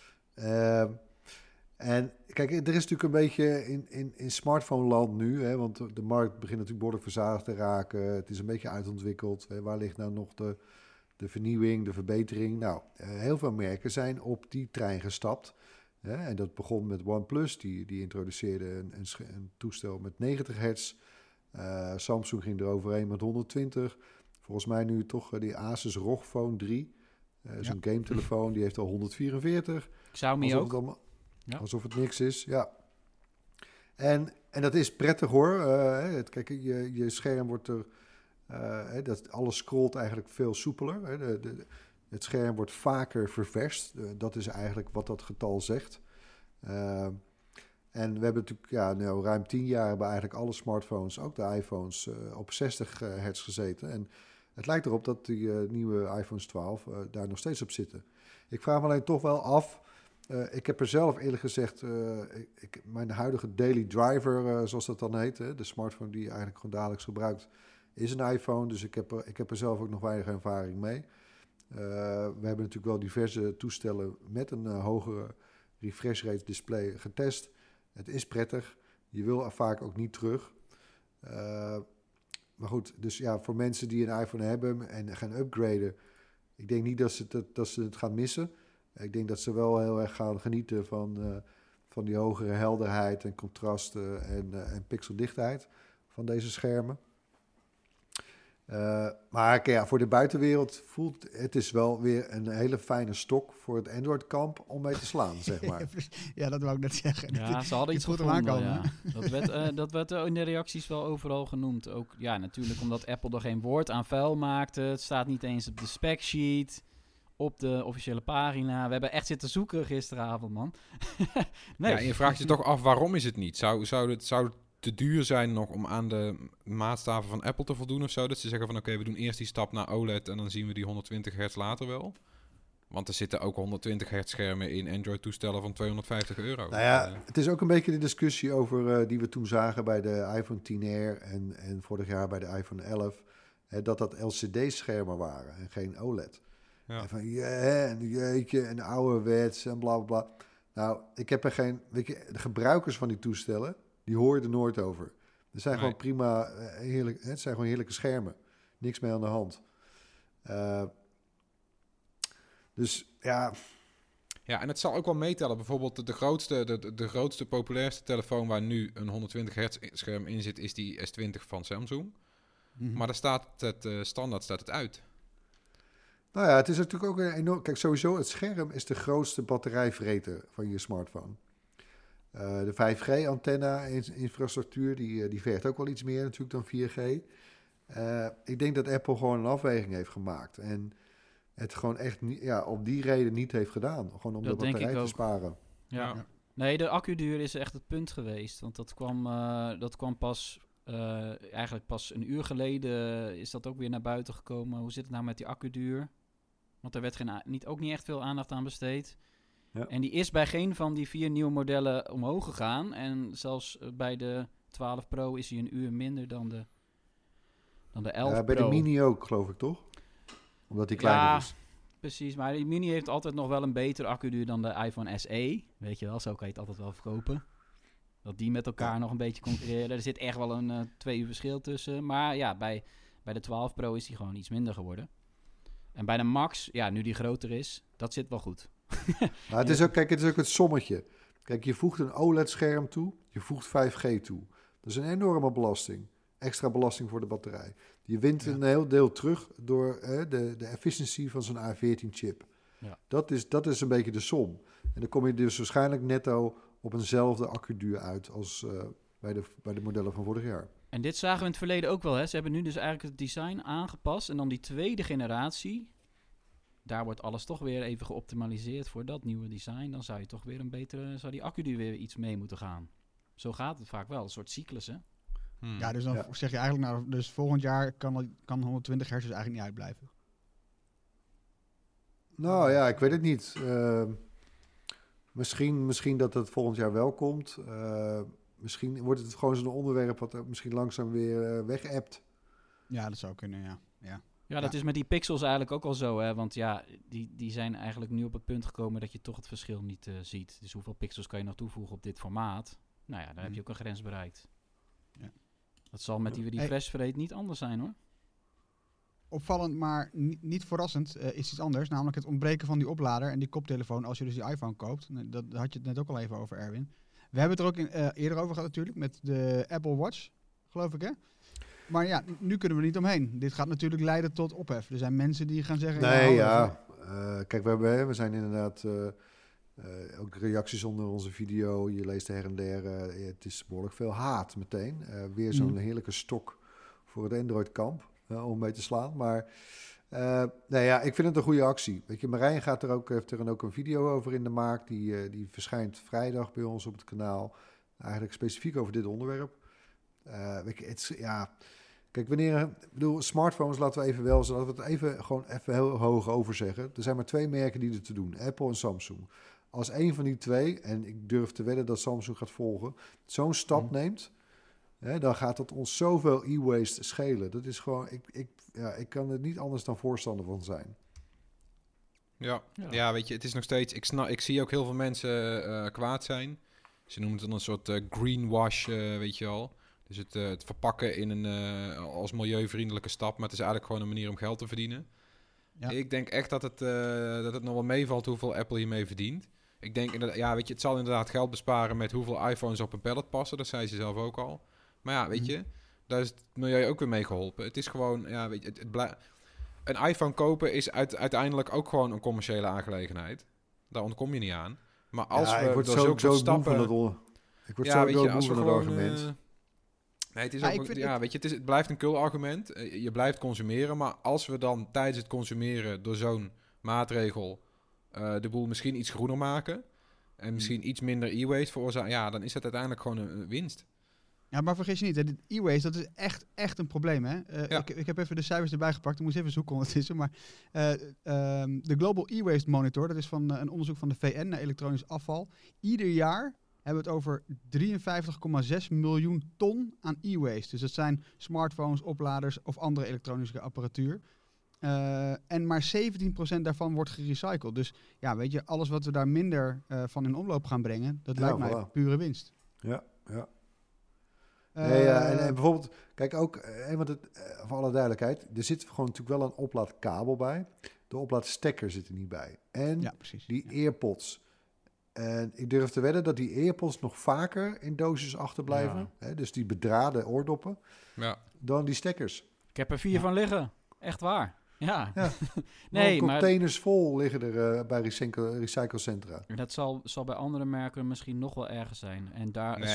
En kijk, er is natuurlijk een beetje in smartphone-land nu, hè, want de markt begint natuurlijk behoorlijk verzadigd te raken. Het is een beetje uitontwikkeld. Hè. Waar ligt nou nog de vernieuwing, de verbetering? Nou, heel veel merken zijn op die trein gestapt. Hè. En dat begon met OnePlus, die introduceerde een toestel met 90 hertz. Samsung ging eroverheen met 120. Volgens mij nu toch die Asus ROG Phone 3. Zo'n game-telefoon, die heeft al 144. Xiaomi ook. Alsof het niks is, ja. En dat is prettig hoor. Kijk, je scherm wordt er... alles scrolt eigenlijk veel soepeler. Hè. Het scherm wordt vaker ververst. Dat is eigenlijk wat dat getal zegt. En we hebben natuurlijk ruim 10 jaar hebben eigenlijk alle smartphones, ook de iPhones, op 60 hertz gezeten. En het lijkt erop dat die nieuwe iPhones 12 daar nog steeds op zitten. Ik vraag me alleen toch wel af... ik heb er zelf eerlijk gezegd... mijn huidige daily driver, zoals dat dan heet... de smartphone die je eigenlijk gewoon dagelijks gebruikt... is een iPhone, dus ik heb er zelf ook nog weinig ervaring mee. We hebben natuurlijk wel diverse toestellen... met een hogere refresh rate display getest. Het is prettig. Je wil er vaak ook niet terug. Maar goed, dus ja, voor mensen die een iPhone hebben... en gaan upgraden... ik denk niet dat ze het gaan missen... Ik denk dat ze wel heel erg gaan genieten van die hogere helderheid en contrasten en pixeldichtheid van deze schermen. Maar voor de buitenwereld voelt het is wel weer een hele fijne stok voor het Android-kamp om mee te slaan, zeg maar. Ja, dat wou ik net zeggen. Ja, ze hadden iets goed aankomen. Ja. Dat werd in de reacties wel overal genoemd. Ook ja, natuurlijk omdat Apple er geen woord aan vuil maakte. Het staat niet eens op de specsheet. Op de officiële pagina. We hebben echt zitten zoeken gisteravond, man. Nee. Ja, en je vraagt je toch af, waarom is het niet? Zou te duur zijn nog om aan de maatstaven van Apple te voldoen of zo. Dat ze zeggen van oké, we doen eerst die stap naar OLED en dan zien we die 120 hertz later wel. Want er zitten ook 120 hertz schermen in Android-toestellen van €250. Nou ja, het is ook een beetje de discussie over die we toen zagen bij de iPhone XR en vorig jaar bij de iPhone 11. Dat LCD-schermen waren en geen OLED. Ja. En van jeetje, en ouderwets en bla bla bla. Nou, ik heb er geen... Weet je, de gebruikers van die toestellen, die hoor je er nooit over. Het zijn gewoon prima, heerlijk, het zijn gewoon heerlijke schermen. Niks mee aan de hand. Dus ja... Ja, en het zal ook wel meetellen. Bijvoorbeeld de grootste, populairste telefoon waar nu een 120 hertz scherm in zit, is die S20 van Samsung. Mm-hmm. Maar daar staat standaard staat het uit. Nou ja, het is natuurlijk ook een enorm... Kijk, sowieso, het scherm is de grootste batterijvreter van je smartphone. De 5G-antenna-infrastructuur, die vergt ook wel iets meer natuurlijk dan 4G. Ik denk dat Apple gewoon een afweging heeft gemaakt. En het gewoon echt niet, op die reden niet heeft gedaan. Gewoon om de batterij te sparen. Ja. Nee, de accuduur is echt het punt geweest. Want dat kwam pas... eigenlijk pas een uur geleden is dat ook weer naar buiten gekomen. Hoe zit het nou met die accuduur? Want er werd ook niet echt veel aandacht aan besteed. Ja. En die is bij geen van die 4 nieuwe modellen omhoog gegaan. En zelfs bij de 12 Pro is hij een uur minder dan de 11 Pro. Bij de Mini ook, geloof ik, toch? Omdat die kleiner is. Precies. Maar die Mini heeft altijd nog wel een betere accuduur dan de iPhone SE. Weet je wel, zo kan je het altijd wel verkopen. Dat die met elkaar nog een beetje concurreren. Er zit echt wel een 2 uur verschil tussen. Maar ja, bij de 12 Pro is die gewoon iets minder geworden. En bij de Max, nu die groter is, dat zit wel goed. Maar het is ook het sommetje. Kijk, je voegt een OLED-scherm toe, je voegt 5G toe. Dat is een enorme belasting. Extra belasting voor de batterij. Je wint een heel deel terug door de efficiëntie van zo'n A14-chip. Ja. Dat is een beetje de som. En dan kom je dus waarschijnlijk netto op eenzelfde accuduur uit als bij de modellen van vorig jaar. En dit zagen we in het verleden ook wel. Hè? Ze hebben nu dus eigenlijk het design aangepast. En dan die tweede generatie, daar wordt alles toch weer even geoptimaliseerd voor dat nieuwe design. Dan zou je toch weer zou die accuduur weer iets mee moeten gaan. Zo gaat het vaak wel, een soort cyclus, hè? Ja, dus dan zeg je eigenlijk, dus volgend jaar kan 120 hertz dus eigenlijk niet uitblijven. Nou ja, ik weet het niet. Misschien dat het volgend jaar wel komt. Misschien wordt het gewoon zo'n onderwerp wat misschien langzaam weer weg-appt. Ja, dat zou kunnen, Ja, dat is met die pixels eigenlijk ook al zo, hè? Want die zijn eigenlijk nu op het punt gekomen dat je toch het verschil niet ziet. Dus hoeveel pixels kan je nog toevoegen op dit formaat? Nou ja, dan heb je ook een grens bereikt. Ja. Dat zal met die refresh rate niet anders zijn, hoor. Opvallend, maar niet verrassend is iets anders. Namelijk het ontbreken van die oplader en die koptelefoon als je dus die iPhone koopt. Daar had je het net ook al even over, Erwin. We hebben het er ook eerder over gehad natuurlijk met de Apple Watch, geloof ik, hè? Maar ja, nu kunnen we niet omheen. Dit gaat natuurlijk leiden tot ophef. Er zijn mensen die gaan zeggen... Kijk, we zijn inderdaad ook reacties onder onze video. Je leest her en der. Het is behoorlijk veel haat meteen. Weer zo'n heerlijke stok voor het Android-kamp om mee te slaan. Maar ik vind het een goede actie. Weet je, Marijn heeft er ook een video over in de maak. Die verschijnt vrijdag bij ons op het kanaal. Eigenlijk specifiek over dit onderwerp. Kijk, smartphones laten we even wel, zodat we het gewoon heel hoog over zeggen. Er zijn maar 2 merken die er te doen, Apple en Samsung. Als een van die 2, en ik durf te wedden dat Samsung gaat volgen, zo'n stap neemt, dan gaat dat ons zoveel e-waste schelen. Dat is gewoon, ik kan er niet anders dan voorstander van zijn. Ja, weet je, het is nog steeds, ik zie ook heel veel mensen kwaad zijn. Ze noemen het dan een soort greenwash, weet je wel. Dus het verpakken in als milieuvriendelijke stap. Maar het is eigenlijk gewoon een manier om geld te verdienen. Ja. Ik denk echt dat het nog wel meevalt hoeveel Apple hiermee verdient. Ik denk inderdaad, weet je, het zal inderdaad geld besparen met hoeveel iPhones op een pallet passen. Dat zei ze zelf ook al. Maar ja, weet je, daar is het milieu ook weer mee geholpen. Het is gewoon, weet je, een iPhone kopen is uiteindelijk ook gewoon een commerciële aangelegenheid. Daar ontkom je niet aan. Maar als we door zulke stappen... Ik word zo doodmoe van het argument. Nee, het is ook, weet je, het blijft een kul argument. Je blijft consumeren, maar als we dan tijdens het consumeren door zo'n maatregel de boel misschien iets groener maken en misschien iets minder e-waste veroorzaken, dan is het uiteindelijk gewoon een winst. Ja, maar vergis je niet, hè, dit e-waste, dat is echt een probleem. Hè? Ik heb even de cijfers erbij gepakt. Ik moest even zoeken ondertussen. Maar de Global E-Waste Monitor, dat is van een onderzoek van de VN naar elektronisch afval. Ieder jaar hebben we het over 53,6 miljoen ton aan e-waste. Dus dat zijn smartphones, opladers of andere elektronische apparatuur. En maar 17% daarvan wordt gerecycled. Dus ja, weet je, alles wat we daar minder van in omloop gaan brengen, dat lijkt mij pure winst. Ja. En bijvoorbeeld, kijk ook, want voor alle duidelijkheid, er zit gewoon natuurlijk wel een oplaadkabel bij. De oplaadstekker zit er niet bij. En die AirPods. En ik durf te wedden dat die AirPods nog vaker in doosjes achterblijven. Ja. Hè, dus die bedraden oordoppen. Ja. Dan die stekkers. Ik heb er 4 van liggen. Echt waar. Ja. Nee, containers vol liggen er bij recyclecentra. Dat zal bij andere merken misschien nog wel erger zijn. En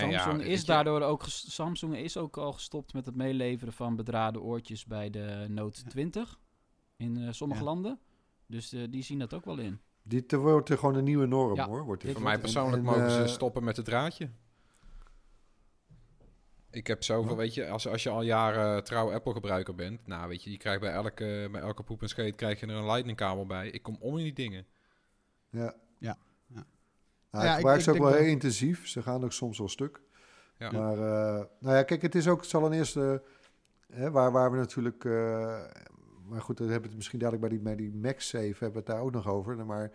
Samsung is ook al gestopt met het meeleveren van bedraden oortjes bij de Note 20 in sommige landen. Dus die zien dat ook wel in. Dit wordt er gewoon een nieuwe norm, hoor. Voor mij persoonlijk mogen ze stoppen met het draadje. Ik heb zoveel, weet je, als je al jaren trouw Apple-gebruiker bent, nou, weet je, je krijgt bij elke poep en scheet krijg je er een lightning-kabel bij. Ik kom om in die dingen. Ja. Ik gebruik ze ook wel heel intensief. Ze gaan ook soms wel stuk. Ja. Maar, kijk, het is ook, het zal een eerste, waar we natuurlijk, maar goed, dan hebben we het misschien dadelijk bij die MagSafe, hebben we het daar ook nog over. Maar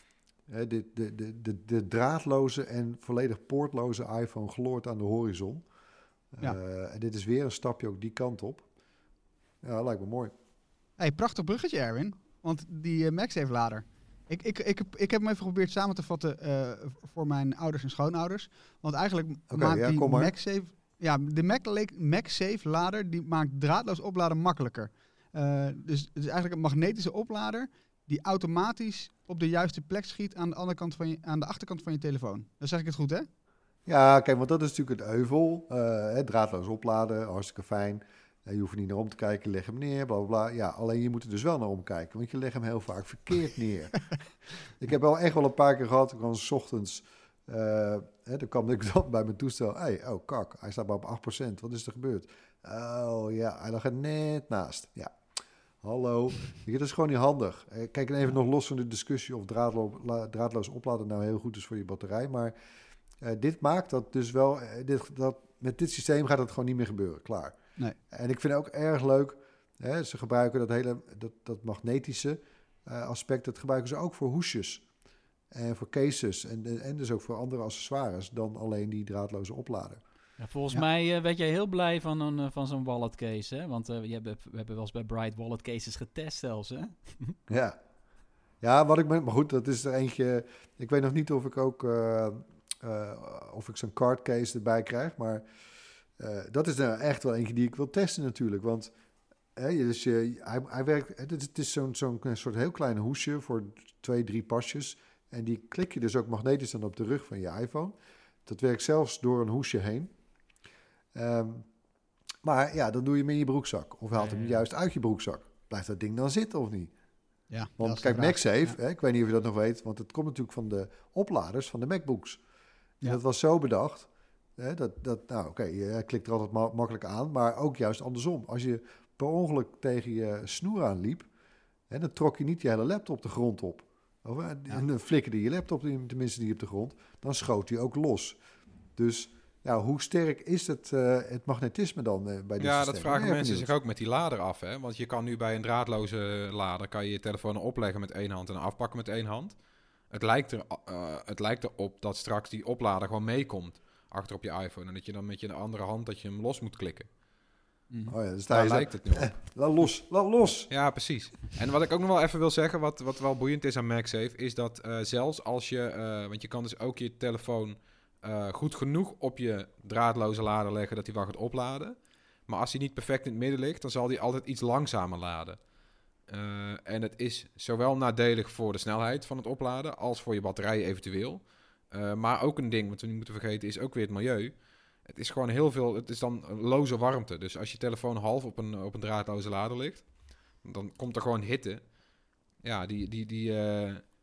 de draadloze en volledig poortloze iPhone gloort aan de horizon. En dit is weer een stapje ook die kant op. Ja, lijkt me mooi. Hey, prachtig bruggetje, Erwin. Want die MagSafe-lader. Ik heb hem even geprobeerd samen te vatten voor mijn ouders en schoonouders. Want eigenlijk maakt die MagSafe... Ja, de MagSafe-lader die maakt draadloos opladen makkelijker. Dus het is eigenlijk een magnetische oplader die automatisch op de juiste plek schiet aan de achterkant van je telefoon. Dan zeg ik het goed, hè? Ja, kijk, want dat is natuurlijk het euvel. Draadloos opladen, hartstikke fijn. Je hoeft er niet naar om te kijken, leg hem neer, bla, bla, bla. Ja, alleen je moet er dus wel naar omkijken, want je legt hem heel vaak verkeerd neer. Ik heb echt wel een paar keer gehad, ik was 's ochtends, dan kwam ik dan bij mijn toestel. Kak, hij staat maar op 8%, wat is er gebeurd? Oh ja, hij lag er net naast. Ja, hallo. Dat is gewoon niet handig. Kijk, even nog los van de discussie of draadloos opladen nou heel goed is voor je batterij, maar... dit maakt dat dus wel... met dit systeem gaat het gewoon niet meer gebeuren. Klaar. Nee. En ik vind het ook erg leuk... ze gebruiken dat magnetische aspect... dat gebruiken ze ook voor hoesjes. En voor cases. En dus ook voor andere accessoires... dan alleen die draadloze oplader. Ja, volgens mij werd jij heel blij van zo'n wallet case. Hè? Want we hebben wel eens bij Bright wallet cases getest zelfs. Hè? Ja, maar goed, dat is er eentje... Ik weet nog niet of ik ook... of ik zo'n cardcase erbij krijg. Maar dat is nou echt wel eentje die ik wil testen natuurlijk. Want hij werkt... Het is zo'n soort heel klein hoesje voor 2-3 pasjes. En die klik je dus ook magnetisch dan op de rug van je iPhone. Dat werkt zelfs door een hoesje heen. Maar ja, dan doe je hem in je broekzak. Of haalt hem juist uit je broekzak. Blijft dat ding dan zitten of niet? Ja, want kijk, MagSafe, ik weet niet of je dat nog weet... want het komt natuurlijk van de opladers van de MacBooks. En dat was zo bedacht... je klikt er altijd makkelijk aan... maar ook juist andersom. Als je per ongeluk tegen je snoer aanliep... dan trok je niet je hele laptop de grond op. En dan flikkerde je laptop tenminste niet op de grond... dan schoot hij ook los. Dus... hoe sterk is het magnetisme dan bij dit systeem? Ja, dat vragen mensen zich ook met die lader af. Hè? Want je kan nu bij een draadloze lader... kan je je telefoon opleggen met 1 hand en afpakken met 1 hand. Het lijkt erop dat straks die oplader gewoon meekomt... achter op je iPhone. En dat je dan met je andere hand dat je hem los moet klikken. Dus daar lijkt het nu op. Laat los. Ja, precies. En wat ik ook nog wel even wil zeggen... wat wel boeiend is aan MagSafe... is dat zelfs als je... want je kan dus ook je telefoon... goed genoeg op je draadloze lader leggen dat hij wel gaat opladen. Maar als hij niet perfect in het midden ligt, dan zal hij altijd iets langzamer laden. En het is zowel nadelig voor de snelheid van het opladen als voor je batterij eventueel. Maar ook een ding wat we niet moeten vergeten is ook weer het milieu. Het is gewoon heel veel, het is dan loze warmte. Dus als je telefoon half op een draadloze lader ligt, dan komt er gewoon hitte. Ja, die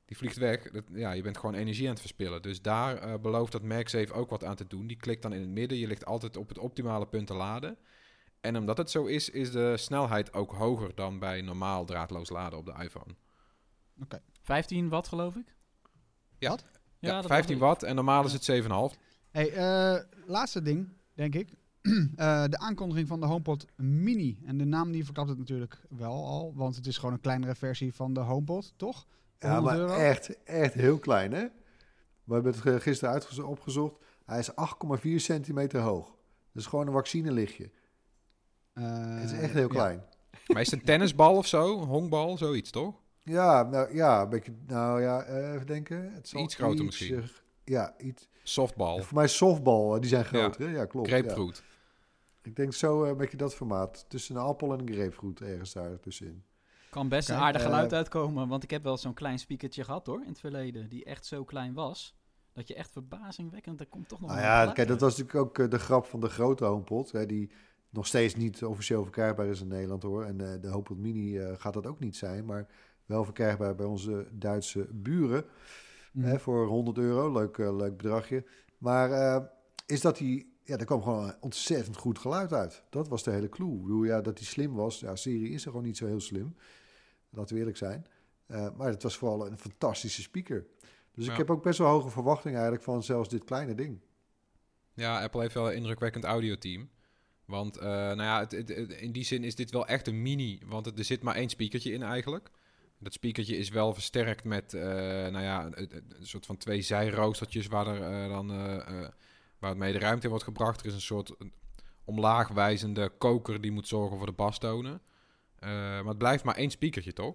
Die vliegt weg. Je bent gewoon energie aan het verspillen. Dus daar belooft dat MagSafe ook wat aan te doen. Die klikt dan in het midden. Je ligt altijd op het optimale punt te laden. En omdat het zo is de snelheid ook hoger dan bij normaal draadloos laden op de iPhone. Oké. 15 watt geloof ik? Ja. Wat? Ja, 15 watt en normaal is het 7,5. Hey, laatste ding, denk ik. De aankondiging van de HomePod Mini. En de naam die verklapt het natuurlijk wel al. Want het is gewoon een kleinere versie van de HomePod, toch? Ja, maar €100. echt heel klein, hè? We hebben het gisteren opgezocht. Hij is 8,4 centimeter hoog. Dat is gewoon een vaccinelichtje. Het is echt heel klein. Maar is het een tennisbal of zo? Een honkbal, zoiets, toch? Ja, een beetje, even denken. Het zal iets groter misschien. Iets. Softbal. Voor mij softbal, die zijn groter. Ja, ja klopt. Grapefruit. Ja. Ik denk zo een beetje dat formaat. Tussen een appel en een grapefruit ergens daar tussenin. Kan best een aardig geluid uitkomen, want ik heb wel zo'n klein speakertje gehad hoor, in het verleden, die echt zo klein was, dat je echt verbazingwekkend, er komt toch nog kijk, dat was natuurlijk ook de grap van de grote HomePod, hè, die nog steeds niet officieel verkrijgbaar is in Nederland hoor. En de HomePod Mini gaat dat ook niet zijn, maar wel verkrijgbaar bij onze Duitse buren. Hè, voor €100, leuk bedragje. Maar is dat er kwam gewoon een ontzettend goed geluid uit. Dat was de hele clue. Ik bedoel, dat hij slim was. Ja, Siri is er gewoon niet zo heel slim. Laten we eerlijk zijn. Maar het was vooral een fantastische speaker. Dus ik heb ook best wel hoge verwachtingen eigenlijk van zelfs dit kleine ding. Ja, Apple heeft wel een indrukwekkend audioteam. Want in die zin is dit wel echt een mini. Want er zit maar 1 speakertje in eigenlijk. Dat speakertje is wel versterkt met een soort van 2 zijroostertjes waar het mee de ruimte in wordt gebracht. Er is een soort omlaagwijzende koker die moet zorgen voor de bastonen. Maar het blijft maar 1 speakertje, toch?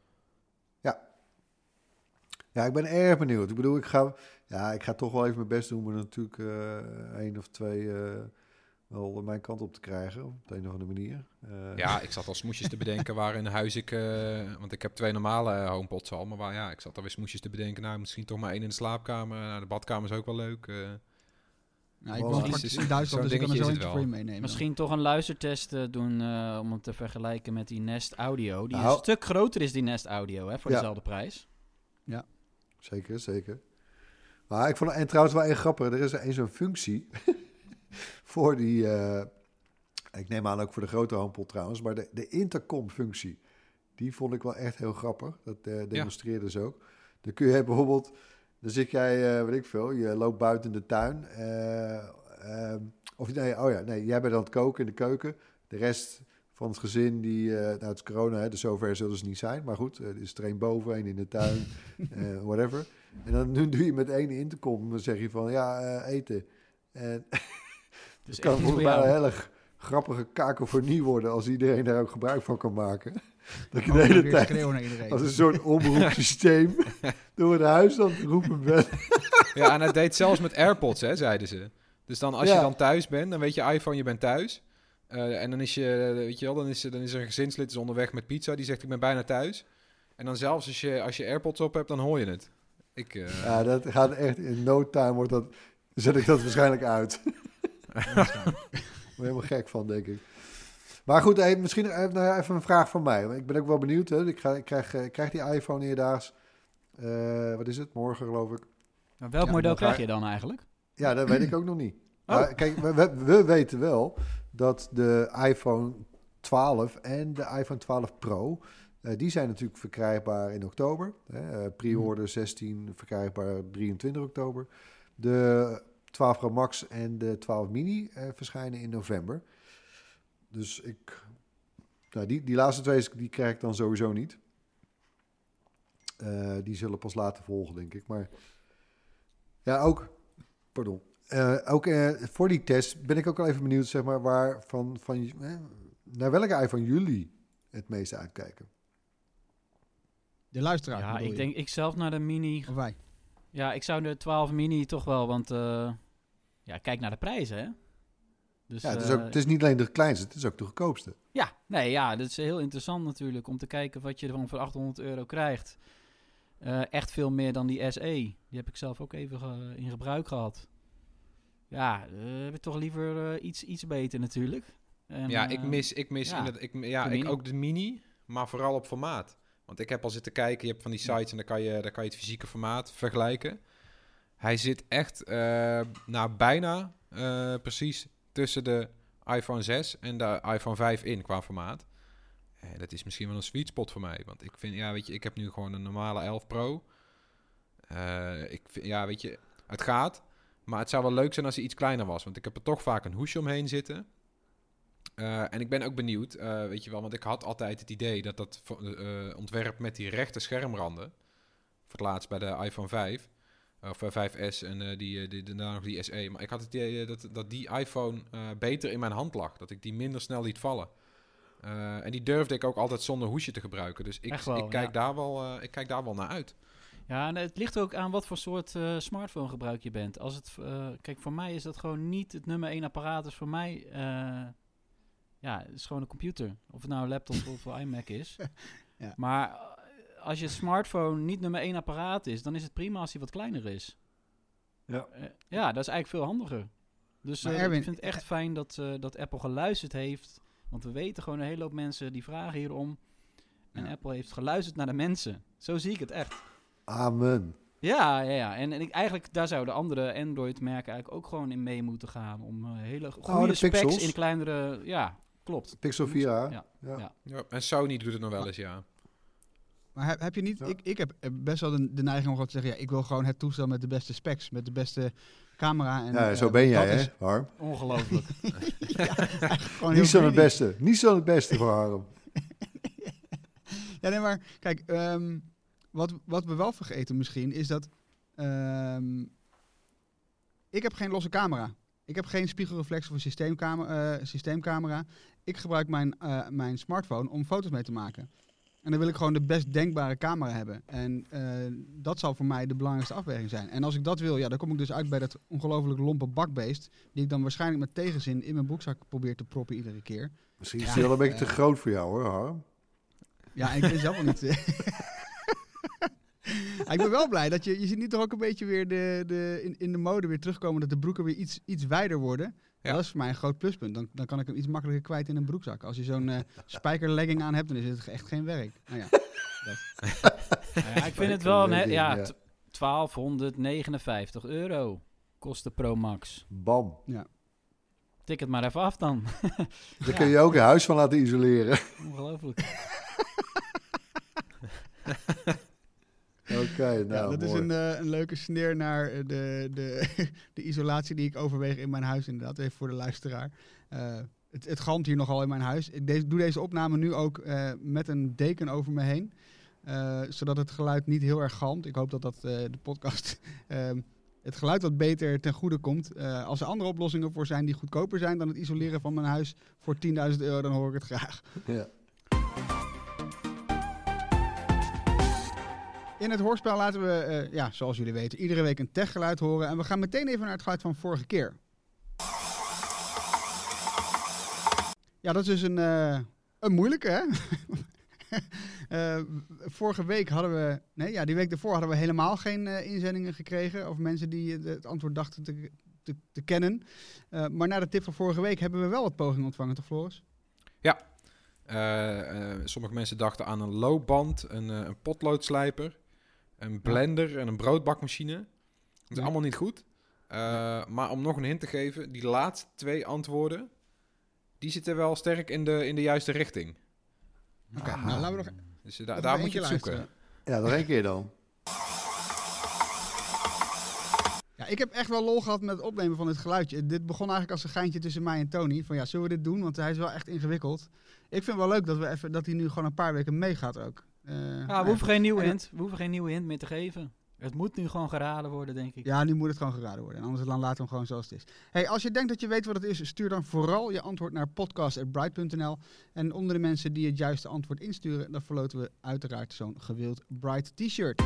Ja, ik ben erg benieuwd. Ik bedoel, ik ga toch wel even mijn best doen om er natuurlijk 1 of 2 wel mijn kant op te krijgen. Op de een of andere manier. Ik zat al smoesjes te bedenken waar in huis want ik heb 2 normale HomePods al. Maar ik zat alweer smoesjes te bedenken. Nou, misschien toch maar 1 in de slaapkamer. De badkamer is ook wel leuk. Ik woon straks in Duitsland, dus ik kan er zo eentje voor je meenemen. Misschien toch een luistertest doen om het te vergelijken met die Nest Audio. Die een stuk groter is, die Nest Audio, hè, voor dezelfde prijs. Ja, zeker. Maar ik vond het trouwens wel echt grappig. Er is zo'n functie voor die... ik neem aan ook voor de grote HomePod trouwens. Maar de intercom-functie, die vond ik wel echt heel grappig. Dat demonstreerde ze ook. Dan kun je bijvoorbeeld... Dan zit jij, weet ik veel, je loopt buiten de tuin. Jij bent aan het koken in de keuken. De rest van het gezin, het is corona, dus zover zullen ze niet zijn. Maar goed, er is er 1 boven, 1 in de tuin, whatever. En dan doe je met 1 intercom, dan zeg je van, eten. En het kan volgens mij een hele grappige kakofonie worden als iedereen daar ook gebruik van kan maken. Dat je de hele tijd als een soort omroepsysteem door het huis aan het roepen bent. Ja, en het deed zelfs met AirPods, hè, zeiden ze. Dus dan als je dan thuis bent, dan weet je iPhone, je bent thuis. En dan is dan is er een gezinslid onderweg met pizza, die zegt ik ben bijna thuis. En dan zelfs als je AirPods op hebt, dan hoor je het. Ja, dat gaat echt in no time zet ik dat waarschijnlijk uit. Daar ben ik helemaal gek van, denk ik. Maar goed, misschien even een vraag van mij. Ik ben ook wel benieuwd. Hè? Ik krijg die iPhone eerdaags. Wat is het? Morgen, geloof ik. Maar welk model krijg je dan eigenlijk? Ja, dat weet ik ook nog niet. Maar, kijk, we weten wel dat de iPhone 12 en de iPhone 12 Pro... die zijn natuurlijk verkrijgbaar in oktober. Pre-order 16, verkrijgbaar 23 oktober. De 12 Pro Max en de 12 Mini verschijnen in november. Dus die laatste 2 die krijg ik dan sowieso niet. Die zullen pas later volgen, denk ik. Maar ja, ook voor die test ben ik ook al even benieuwd, zeg maar, naar welke iPhone jullie het meeste uitkijken. De luisteraar. Ja, ik zelf naar de Mini. Of wij? Ja, ik zou de 12 Mini toch wel, want kijk naar de prijzen, hè. Dus, ja, het is niet alleen de kleinste, het is ook de goedkoopste. Ja, dat is heel interessant natuurlijk om te kijken wat je ervan voor €800 krijgt. Echt veel meer dan die SE. Die heb ik zelf ook even in gebruik gehad. Ja, heb ik toch liever iets beter natuurlijk. En, ik mis ook de Mini, maar vooral op formaat. Want ik heb al zitten kijken, je hebt van die sites en dan kan je het fysieke formaat vergelijken. Hij zit echt bijna precies tussen de iPhone 6 en de iPhone 5 in qua formaat. Dat is misschien wel een sweet spot voor mij. Want ik vind, ik heb nu gewoon een normale 11 Pro. Het gaat. Maar het zou wel leuk zijn als hij iets kleiner was. Want ik heb er toch vaak een hoesje omheen zitten. En ik ben ook benieuwd, want ik had altijd het idee dat ontwerp met die rechte schermranden, voor het laatst bij de iPhone 5, of 5S en daarna nog die SE, maar ik had het idee dat die iPhone beter in mijn hand lag, dat ik die minder snel liet vallen. En die durfde ik ook altijd zonder hoesje te gebruiken, dus ik kijk daar wel naar uit. Ja, en het ligt ook aan wat voor soort smartphone gebruik je bent. Als het, kijk, voor mij is dat gewoon niet het nummer 1 apparaat, is voor mij... het is gewoon een computer. Of het nou een laptop of een iMac is. Ja. Maar als je smartphone niet nummer 1 apparaat is, dan is het prima als hij wat kleiner is. Ja, dat is eigenlijk veel handiger. Dus Erwin, ik vind het echt fijn dat Apple geluisterd heeft. Want we weten gewoon een hele hoop mensen die vragen hierom. En Apple heeft geluisterd naar de mensen. Zo zie ik het echt. Amen. Ja. En eigenlijk daar zouden andere Android-merken eigenlijk ook gewoon in mee moeten gaan. Om hele goede specs Pixels. In kleinere... Ja, klopt. Pixel 4. Ja. En Sony doet het nog wel eens, ja. Maar heb je niet... Ja. Ik heb best wel de neiging om gewoon te zeggen... ik wil gewoon het toestel met de beste specs. Met de beste camera. En, zo ben jij, hè, Harm? Ongelooflijk. Niet zo het beste voor Harm. Ja, nee, maar kijk... Wat we wel vergeten misschien is dat... ik heb geen losse camera. Ik heb geen spiegelreflex of een systeemcamera. Ik gebruik mijn smartphone om foto's mee te maken. En dan wil ik gewoon de best denkbare camera hebben. En dat zal voor mij de belangrijkste afweging zijn. En als ik dat wil, dan kom ik dus uit bij dat ongelooflijk lompe bakbeest... die ik dan waarschijnlijk met tegenzin in mijn broekzak probeer te proppen iedere keer. Misschien is die wel een beetje te groot voor jou, hoor, Harm. Ja, ik weet zelf wel niet... Ik ben wel blij dat je ziet nu toch ook een beetje weer in de mode weer terugkomen... dat de broeken weer iets wijder worden. Ja. Dat is voor mij een groot pluspunt. Dan kan ik hem iets makkelijker kwijt in een broekzak. Als je zo'n spijkerlegging aan hebt, dan is het echt geen werk. Nou ja, ik vind het wel... €1259 kost de Pro Max. Bam. Ja. Tik het maar even af dan. Daar kun je ook een huis van laten isoleren. Ongelooflijk. Oké, dat is een leuke sneer naar de isolatie die ik overweeg in mijn huis. Inderdaad, even voor de luisteraar. Het galmt hier nogal in mijn huis. Ik doe deze opname nu ook met een deken over me heen. Zodat het geluid niet heel erg galmt. Ik hoop dat de podcast het geluid wat beter ten goede komt. Als er andere oplossingen voor zijn die goedkoper zijn dan het isoleren van mijn huis voor €10.000, dan hoor ik het graag. Ja. In het hoorspel laten we, zoals jullie weten, iedere week een techgeluid horen. En we gaan meteen even naar het geluid van vorige keer. Ja, dat is dus een moeilijke, hè? Vorige week hadden we... die week daarvoor hadden we helemaal geen inzendingen gekregen... of mensen die het antwoord dachten te kennen. Maar na de tip van vorige week hebben we wel wat pogingen ontvangen, toch Floris? Ja. Sommige mensen dachten aan een loopband, een potloodslijper... een blender en een broodbakmachine. Dat is allemaal niet goed. Maar om nog een hint te geven... die laatste 2 antwoorden... die zitten wel sterk in de juiste richting. Oké, nou laten we nog... Dus daar moet je het zoeken. Ja, nog 1 keer dan. Ja, ik heb echt wel lol gehad met het opnemen van dit geluidje. Dit begon eigenlijk als een geintje tussen mij en Tony. Van zullen we dit doen? Want hij is wel echt ingewikkeld. Ik vind het wel leuk dat hij nu gewoon een paar weken meegaat ook. We hoeven geen nieuwe hint. We hoeven geen nieuwe hint meer te geven. Het moet nu gewoon geraden worden, denk ik. Ja, nu moet het gewoon geraden worden. En anders laten we hem gewoon zoals het is. Hey, als je denkt dat je weet wat het is, stuur dan vooral je antwoord naar podcast@bright.nl. En onder de mensen die het juiste antwoord insturen, dan verloten we uiteraard zo'n gewild Bright t-shirt.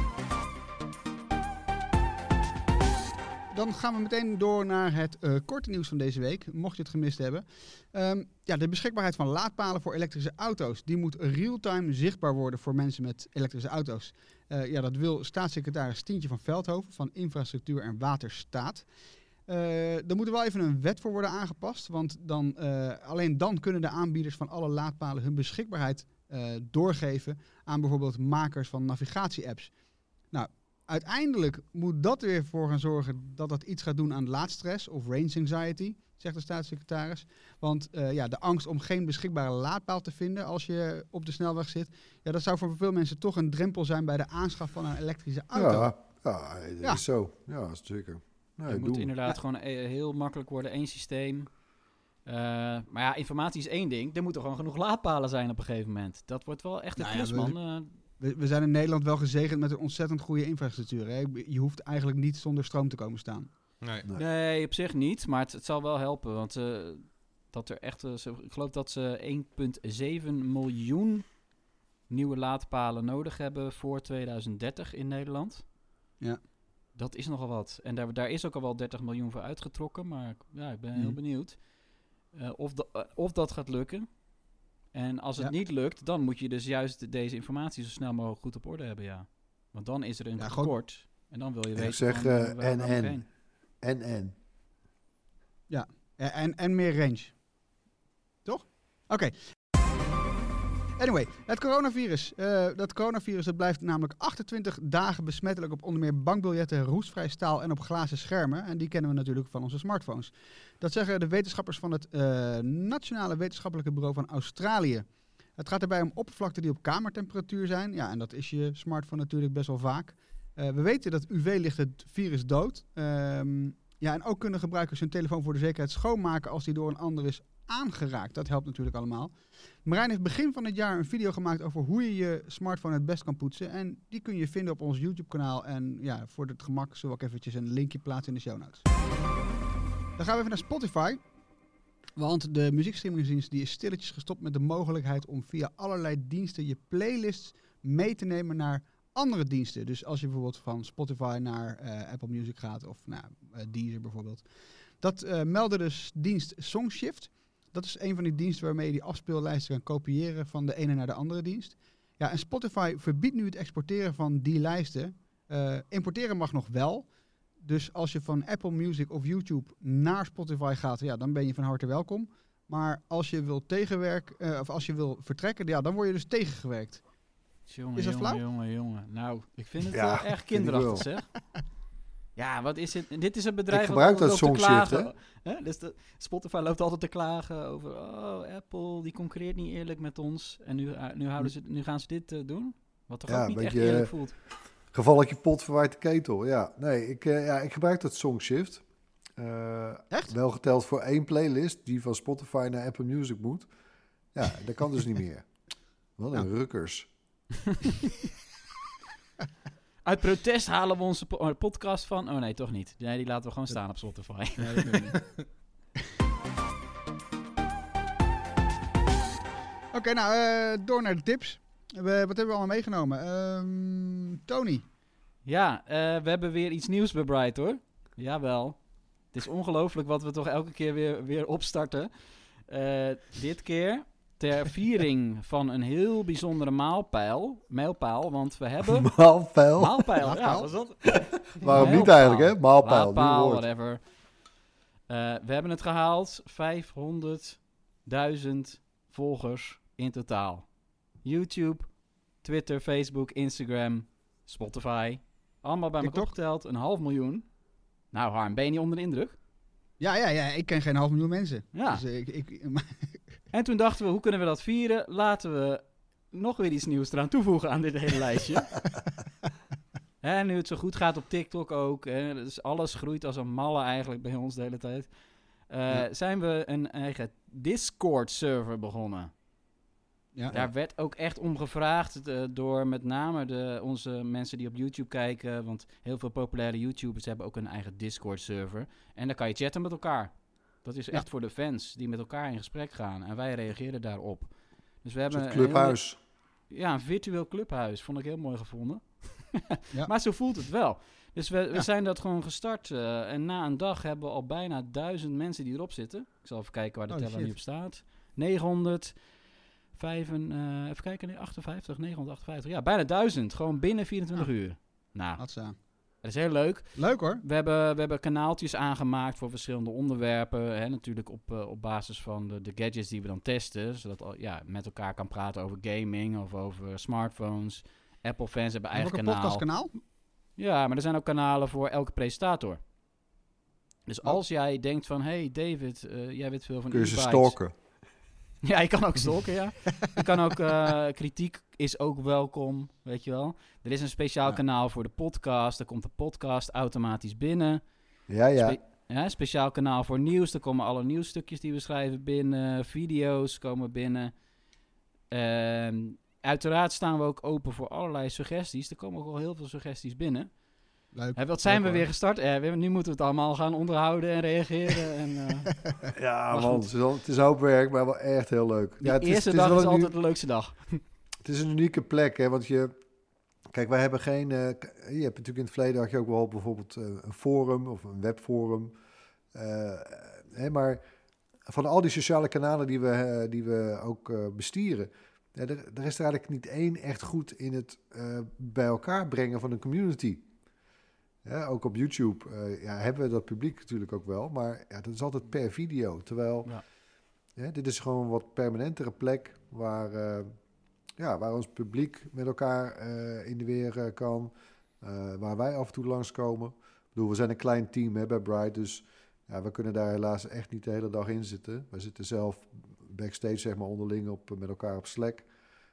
Dan gaan we meteen door naar het korte nieuws van deze week, mocht je het gemist hebben. De beschikbaarheid van laadpalen voor elektrische auto's, die moet real-time zichtbaar worden voor mensen met elektrische auto's. Dat wil staatssecretaris Stientje van Veldhoven van Infrastructuur en Waterstaat. Er moet er wel even een wet voor worden aangepast, want alleen dan kunnen de aanbieders van alle laadpalen hun beschikbaarheid doorgeven aan bijvoorbeeld makers van navigatie-apps. Nou, uiteindelijk moet dat er weer voor gaan zorgen dat dat iets gaat doen aan laadstress of range anxiety, zegt de staatssecretaris. Want de angst om geen beschikbare laadpaal te vinden als je op de snelweg zit, dat zou voor veel mensen toch een drempel zijn bij de aanschaf van een elektrische auto. Ja, dat is zo. Ja, zeker. Nee, het moet inderdaad gewoon heel makkelijk worden, één systeem. Maar ja, informatie is één ding. Er moeten gewoon genoeg laadpalen zijn op een gegeven moment. Dat wordt wel echt een klus, man. We zijn in Nederland wel gezegend met een ontzettend goede infrastructuur. Hè? Je hoeft eigenlijk niet zonder stroom te komen staan. Nee, op zich niet. Maar het zal wel helpen. Want dat er echt... ik geloof dat ze 1,7 miljoen nieuwe laadpalen nodig hebben voor 2030 in Nederland. Ja. Dat is nogal wat. En daar is ook al wel 30 miljoen voor uitgetrokken. Maar ik ben heel benieuwd of dat gaat lukken. En als het niet lukt, dan moet je dus juist deze informatie zo snel mogelijk goed op orde hebben, ja. Want dan is er een tekort. En dan wil je weten... Ik zeg en. Ja, en meer range. Toch? Oké. Anyway, het coronavirus. Dat coronavirus dat blijft namelijk 28 dagen besmettelijk op onder meer bankbiljetten, roestvrij staal en op glazen schermen. En die kennen we natuurlijk van onze smartphones. Dat zeggen de wetenschappers van het Nationale Wetenschappelijke Bureau van Australië. Het gaat daarbij om oppervlakten die op kamertemperatuur zijn. Ja, en dat is je smartphone natuurlijk best wel vaak. We weten dat UV-licht het virus doodt. En ook kunnen gebruikers hun telefoon voor de zekerheid schoonmaken als die door een ander is aangeraakt. Dat helpt natuurlijk allemaal. Marijn heeft begin van het jaar een video gemaakt over hoe je je smartphone het best kan poetsen. En die kun je vinden op ons YouTube-kanaal. En ja, voor het gemak zullen we ook eventjes een linkje plaatsen in de show notes. Dan gaan we even naar Spotify. Want de muziekstreamingsdienst die is stilletjes gestopt met de mogelijkheid om via allerlei diensten je playlists mee te nemen naar andere diensten. Dus als je bijvoorbeeld van Spotify naar Apple Music gaat of Deezer bijvoorbeeld. Dat meldde dus dienst Songshift. Dat is een van die diensten waarmee je die afspeellijsten kan kopiëren van de ene naar de andere dienst. Ja, en Spotify verbiedt nu het exporteren van die lijsten. Importeren mag nog wel. Dus als je van Apple Music of YouTube naar Spotify gaat, ja, dan ben je van harte welkom. Maar als je wil of als je wil vertrekken, ja, dan word je dus tegengewerkt. Is dat flauw? Jongen. Nou, ik vind het wel erg kinderachtig, zeg. Ja, wat is het? Dit is een bedrijf ik gebruik dat Songshift, hè? Dus Spotify loopt altijd te klagen over... Apple, die concurreert niet eerlijk met ons. En nu gaan ze dit doen? Wat toch ook niet echt eerlijk voelt. Gevalletje pot verwaait de ketel. Ja, nee, ik gebruik dat Songshift. Echt? Wel geteld voor 1 playlist die van Spotify naar Apple Music moet. Ja, dat kan dus niet meer. Wat een rukkers. Uit protest halen we onze podcast van... Oh nee, toch niet. Nee, die laten we gewoon staan op Spotify. Nee, dat niet. Oké, door naar de tips. Wat hebben we allemaal meegenomen? Tony. Ja, we hebben weer iets nieuws bij Bright, hoor. Jawel. Het is ongelooflijk wat we toch elke keer weer opstarten. Dit keer... ter viering van een heel bijzondere mijlpaal, want we hebben... Maalpijl, ja, was dat? Waarom niet eigenlijk, hè? Maalpijl, whatever. We hebben het gehaald, 500.000 volgers in totaal. YouTube, Twitter, Facebook, Instagram, Spotify. Allemaal bij elkaar opgeteld, 500.000. Nou, Harm, ben je niet onder de indruk? Ja, ik ken geen 500.000 mensen. Ja. Dus En toen dachten we, hoe kunnen we dat vieren? Laten we nog weer iets nieuws eraan toevoegen aan dit hele lijstje. En nu het zo goed gaat op TikTok ook, dus alles groeit als een malle eigenlijk bij ons de hele tijd, zijn we een eigen Discord-server begonnen. Ja. Daar werd ook echt om gevraagd door met name onze mensen die op YouTube kijken, want heel veel populaire YouTubers hebben ook een eigen Discord-server. En dan kan je chatten met elkaar. Dat is echt voor de fans die met elkaar in gesprek gaan. En wij reageerden daarop. Dus we hebben een clubhuis. Een virtueel clubhuis. Vond ik heel mooi gevonden. Ja. Maar zo voelt het wel. Dus we zijn dat gewoon gestart. En na een dag hebben we al bijna 1000 mensen die erop zitten. Ik zal even kijken waar de teller nu op staat. 958. Ja, bijna 1000. Gewoon binnen 24 uur. Nou, Dat is heel leuk. Leuk hoor. We hebben kanaaltjes aangemaakt voor verschillende onderwerpen. Hè, natuurlijk op basis van de gadgets die we dan testen. Zodat met elkaar kan praten over gaming of over smartphones. Apple-fans hebben eigen kanaal. Een podcastkanaal? Ja, maar er zijn ook kanalen voor elke presentator. Dus als jij denkt van... Hey David, jij weet veel van kun je ze e-bikes. stalken. Ja, je kan ook stalken, ja. Je kan ook... kritiek is ook welkom, weet je wel. Er is een speciaal kanaal voor de podcast. Er komt de podcast automatisch binnen. Ja. Speciaal kanaal voor nieuws. Er komen alle nieuwsstukjes die we schrijven binnen. Video's komen binnen. Uiteraard staan we ook open voor allerlei suggesties. Er komen ook al heel veel suggesties binnen. Leuk. Wat zijn we weer gestart? Nu moeten we het allemaal gaan onderhouden en reageren. Ja, man, het is een hoop werk, maar wel echt heel leuk. De eerste dag is altijd de leukste dag. Het is een unieke plek, hè, want kijk, wij hebben geen... je hebt natuurlijk in het verleden had je ook wel bijvoorbeeld een forum of een webforum. Maar van al die sociale kanalen die we ook bestieren... er is er eigenlijk niet één echt goed in het bij elkaar brengen van een community. Ja, ook op YouTube hebben we dat publiek natuurlijk ook wel, maar dat is altijd per video. Terwijl dit is gewoon een wat permanentere plek waar ons publiek met elkaar in de weer kan. Waar wij af en toe langskomen. Ik bedoel, we zijn een klein team bij Bright, dus we kunnen daar helaas echt niet de hele dag in zitten. We zitten zelf backstage, zeg maar, onderling met elkaar op Slack.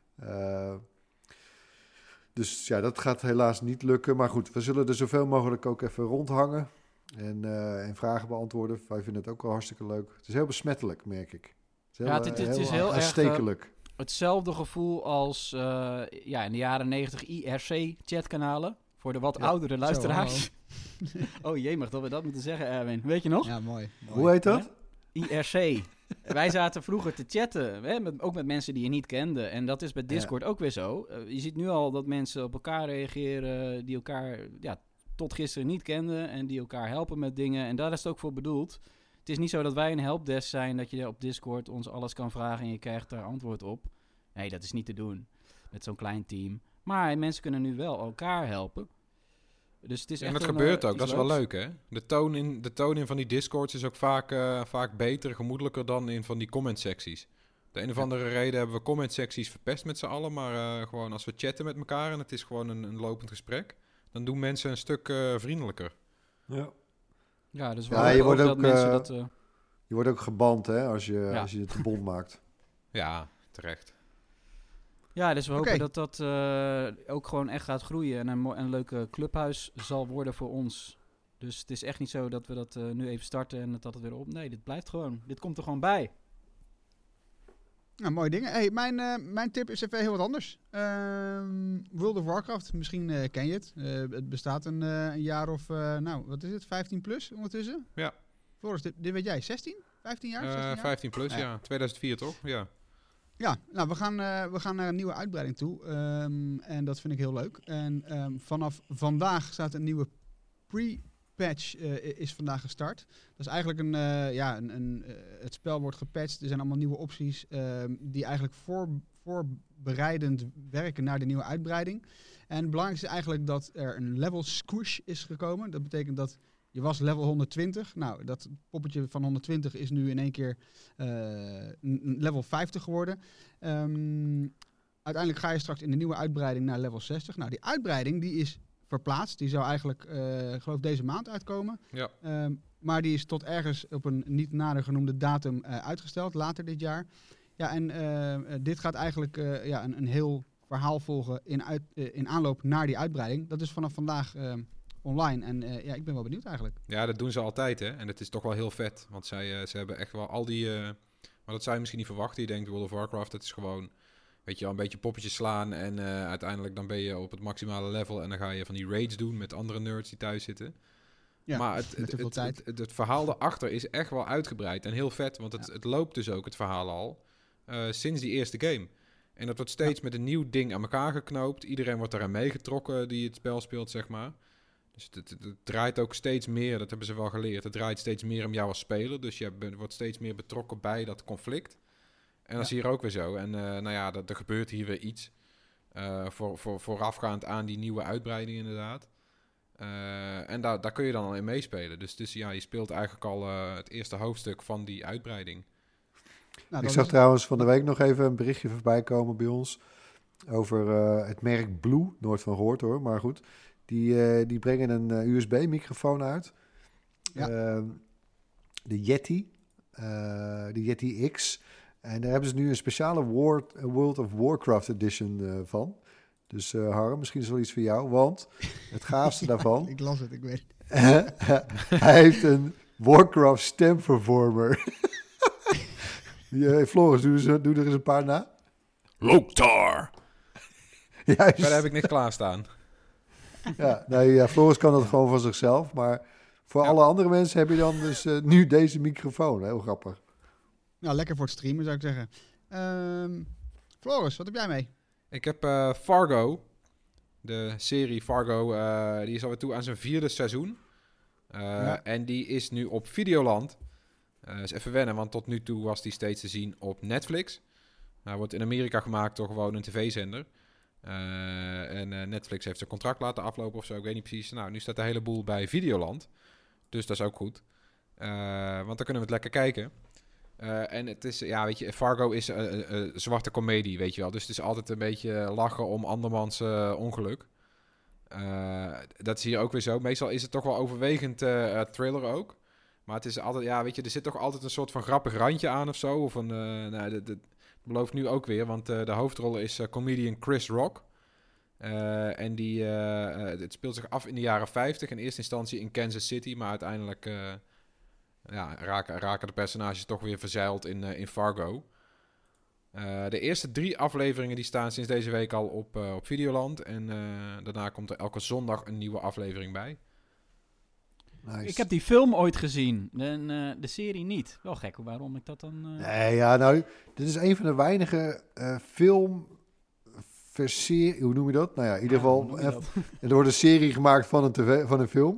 Dus dat gaat helaas niet lukken. Maar goed, we zullen er zoveel mogelijk ook even rondhangen. En vragen beantwoorden. Wij vinden het ook wel hartstikke leuk. Het is heel besmettelijk, merk ik. Het is heel aanstekelijk. Erg hetzelfde gevoel als in de jaren 90 IRC-chatkanalen. Voor de wat oudere luisteraars. Oh jee, mag dat we dat moeten zeggen, Erwin? Weet je nog? Ja, mooi. Hoe heet dat? IRC. Wij zaten vroeger te chatten, ook met mensen die je niet kende. En dat is bij Discord ook weer zo. Je ziet nu al dat mensen op elkaar reageren die elkaar tot gisteren niet kenden en die elkaar helpen met dingen. En daar is het ook voor bedoeld. Het is niet zo dat wij een helpdesk zijn, dat je op Discord ons alles kan vragen en je krijgt daar antwoord op. Nee, dat is niet te doen met zo'n klein team. Maar mensen kunnen nu wel elkaar helpen. Dus het is en dat gebeurt ook, dat is wel leuk, hè? De toon in van die Discords is ook vaak beter, gemoedelijker dan in van die comment-secties. De een of andere reden hebben we comment-secties verpest met z'n allen, maar gewoon als we chatten met elkaar en het is gewoon een lopend gesprek, dan doen mensen een stuk vriendelijker. Ja, dus je wordt ook dat mensen dat... Je wordt ook geband, hè, als je het te bond maakt. Ja, terecht. Ja, dus we hopen dat dat ook gewoon echt gaat groeien en een leuke clubhuis zal worden voor ons. Dus het is echt niet zo dat we dat nu even starten en dat het weer op... Nee, dit blijft gewoon. Dit komt er gewoon bij. Nou, mooie dingen. Hey, mijn tip is even heel wat anders. World of Warcraft, misschien ken je het. Het bestaat een jaar of, wat is het, 15 plus ondertussen? Ja. Floris, dit weet jij, 16? 15 jaar? 16 jaar? 15 plus, ja. 2004 toch? Ja. Ja, nou, we gaan naar een nieuwe uitbreiding toe. En dat vind ik heel leuk. En vanaf vandaag staat een nieuwe pre-patch is vandaag gestart. Dat is eigenlijk het spel wordt gepatcht. Er zijn allemaal nieuwe opties die eigenlijk voorbereidend werken naar de nieuwe uitbreiding. En het belangrijkste is eigenlijk dat er een level squish is gekomen. Dat betekent dat je was level 120. Nou, dat poppetje van 120 is nu in één keer level 50 geworden. Uiteindelijk ga je straks in de nieuwe uitbreiding naar level 60. Nou, die uitbreiding die is verplaatst. Die zou eigenlijk, geloof deze maand uitkomen. Ja. Maar die is tot ergens op een niet nader genoemde datum uitgesteld, later dit jaar. Ja, en dit gaat eigenlijk een heel verhaal volgen in aanloop naar die uitbreiding. Dat is vanaf vandaag online. En ik ben wel benieuwd eigenlijk. Ja, dat doen ze altijd, hè. En het is toch wel heel vet. Want ze hebben echt wel al die... maar dat zou je misschien niet verwachten. Je denkt World of Warcraft, het is gewoon... Weet je wel, een beetje poppetjes slaan. En uiteindelijk dan ben je op het maximale level. En dan ga je van die raids doen met andere nerds die thuis zitten. Ja, maar het verhaal daarachter is echt wel uitgebreid. En heel vet, want het loopt dus ook, het verhaal al. Sinds die eerste game. En dat wordt steeds met een nieuw ding aan elkaar geknoopt. Iedereen wordt daaraan meegetrokken die het spel speelt, zeg maar. Dus het draait ook steeds meer, dat hebben ze wel geleerd. Het draait steeds meer om jou als speler. Dus je wordt steeds meer betrokken bij dat conflict. En dat is hier ook weer zo. En er gebeurt hier weer iets. Voorafgaand aan die nieuwe uitbreiding inderdaad. En daar kun je dan al in meespelen. Dus ja, je speelt eigenlijk al het eerste hoofdstuk van die uitbreiding. Nou, ik zag trouwens van de week nog even een berichtje voorbij komen bij ons over het merk Blue. Nooit van gehoord hoor, maar goed. Die brengen een USB-microfoon uit. Ja. De Yeti. De Yeti X. En daar hebben ze nu een speciale World of Warcraft edition van. Dus Harm, misschien is wel iets voor jou. Want het gaafste daarvan... Ik las het, ik weet hij heeft een Warcraft stemvervormer. Floris, doe er eens een paar na. Loktar! Juist. Daar heb ik niks klaarstaan. Floris kan dat gewoon van zichzelf. Maar voor alle andere mensen heb je dan dus nu deze microfoon. Heel grappig. Nou, lekker voor het streamen zou ik zeggen. Floris, wat heb jij mee? Ik heb Fargo. De serie Fargo, die is alweer toe aan zijn 4e seizoen. En die is nu op Videoland. Is even wennen, want tot nu toe was die steeds te zien op Netflix. Wordt in Amerika gemaakt door gewoon een tv-zender. En Netflix heeft zijn contract laten aflopen of zo, ik weet niet precies. Nou, nu staat de hele boel bij Videoland. Dus dat is ook goed. Want dan kunnen we het lekker kijken. En het is, ja, weet je, Fargo is een zwarte komedie, weet je wel. Dus het is altijd een beetje lachen om andermans ongeluk. Dat is hier ook weer zo. Meestal is het toch wel overwegend thriller ook. Maar het is altijd, ja, weet je, er zit toch altijd een soort van grappig randje aan of zo. Of dat belooft nu ook weer, want de hoofdrol is comedian Chris Rock. En het speelt zich af in de jaren 50. In eerste instantie in Kansas City, maar uiteindelijk raken de personages toch weer verzeild in Fargo. De eerste 3 afleveringen die staan sinds deze week al op Videoland. En daarna komt er elke zondag een nieuwe aflevering bij. Nice. Ik heb die film ooit gezien, de serie niet. Wel gek, waarom ik dat dan... dit is een van de weinige filmverserie... Hoe noem je dat? Nou ja, in ieder geval... Er wordt een serie gemaakt van een film.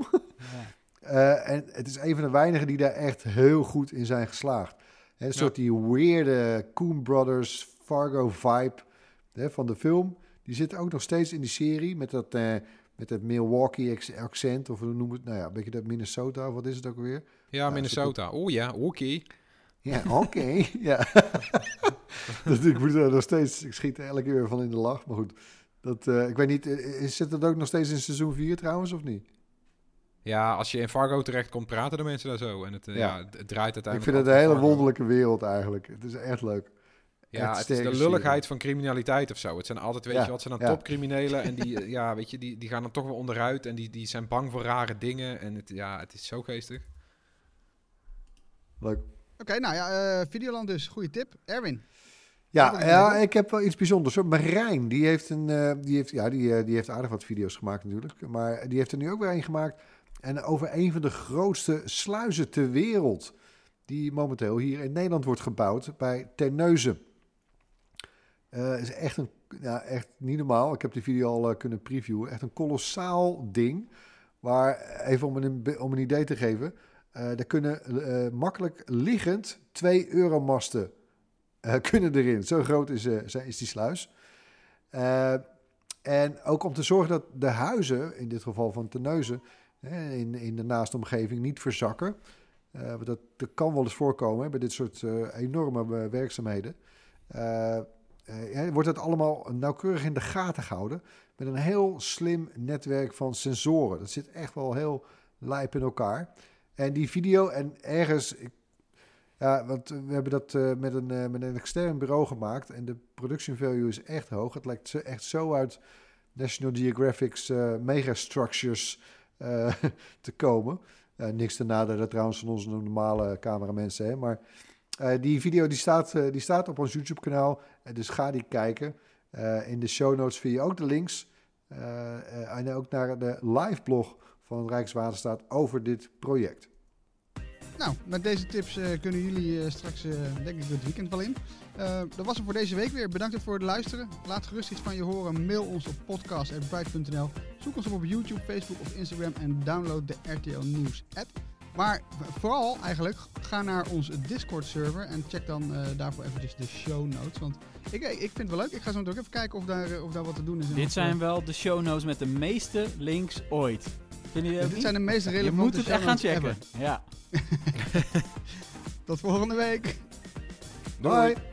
En het is een van de weinigen die daar echt heel goed in zijn geslaagd. Een soort die weirde Coen Brothers Fargo vibe van de film. Die zit ook nog steeds in die serie met dat Milwaukee accent. Of hoe noem het? Nou ja, een beetje dat Minnesota. Of wat is het ook weer? Ja, Minnesota. Oh ja, oké. Ja, oké. Ja. Ik moet er nog steeds... Ik schiet er elke keer van in de lach. Maar goed. Ik weet niet... Zit dat ook nog steeds in seizoen 4 trouwens, of niet? Ja, als je in Fargo terechtkomt, praten de mensen daar zo. En het draait uiteindelijk... Ik vind het een hele wonderlijke wereld eigenlijk. Het is echt leuk. Ja, het is de lulligheid van criminaliteit of zo. Het zijn altijd, weet je wat, zijn dan topcriminelen. En die gaan dan toch wel onderuit. En die zijn bang voor rare dingen. En het is zo geestig. Leuk. Oké, Videoland dus. Goeie tip. Erwin? Ja, ik heb wel iets bijzonders. Marijn, die heeft aardig wat video's gemaakt natuurlijk. Maar die heeft er nu ook weer een gemaakt. En over een van de grootste sluizen ter wereld. Die momenteel hier in Nederland wordt gebouwd bij Terneuzen. Is echt echt niet normaal. Ik heb die video al kunnen previewen. Echt een kolossaal ding. Waar, even om een idee te geven. Daar kunnen makkelijk liggend 2 Euromasten kunnen erin. Zo groot is die sluis. En ook om te zorgen dat de huizen, in dit geval van Terneuzen, in de naaste omgeving niet verzakken. Dat kan wel eens voorkomen bij dit soort enorme werkzaamheden. Wordt het allemaal nauwkeurig in de gaten gehouden met een heel slim netwerk van sensoren. Dat zit echt wel heel lijp in elkaar. En die video en ergens... want we hebben dat met een extern bureau gemaakt en de production value is echt hoog. Het lijkt echt zo uit National Geographic's megastructures te komen. Niks te nadelen trouwens van onze normale cameramensen, hè, maar die video die staat op ons YouTube-kanaal. Dus ga die kijken. In de show notes vind je ook de links. En ook naar de live blog van Rijkswaterstaat over dit project. Nou, met deze tips kunnen jullie straks denk ik het weekend wel in. Dat was het voor deze week weer. Bedankt voor het luisteren. Laat gerust iets van je horen. Mail ons op podcast@bright.nl. Zoek ons op YouTube, Facebook of Instagram en download de RTL Nieuws app. Maar vooral eigenlijk, ga naar onze Discord server en check dan daarvoor eventjes de show notes. Want ik vind het wel leuk. Ik ga zo even kijken of daar wat te doen is. Dit zijn wel de show notes met de meeste links ooit. Dit zijn de meest relevante. Je moet het echt gaan checken. Ever. Ja. Tot volgende week. Bye.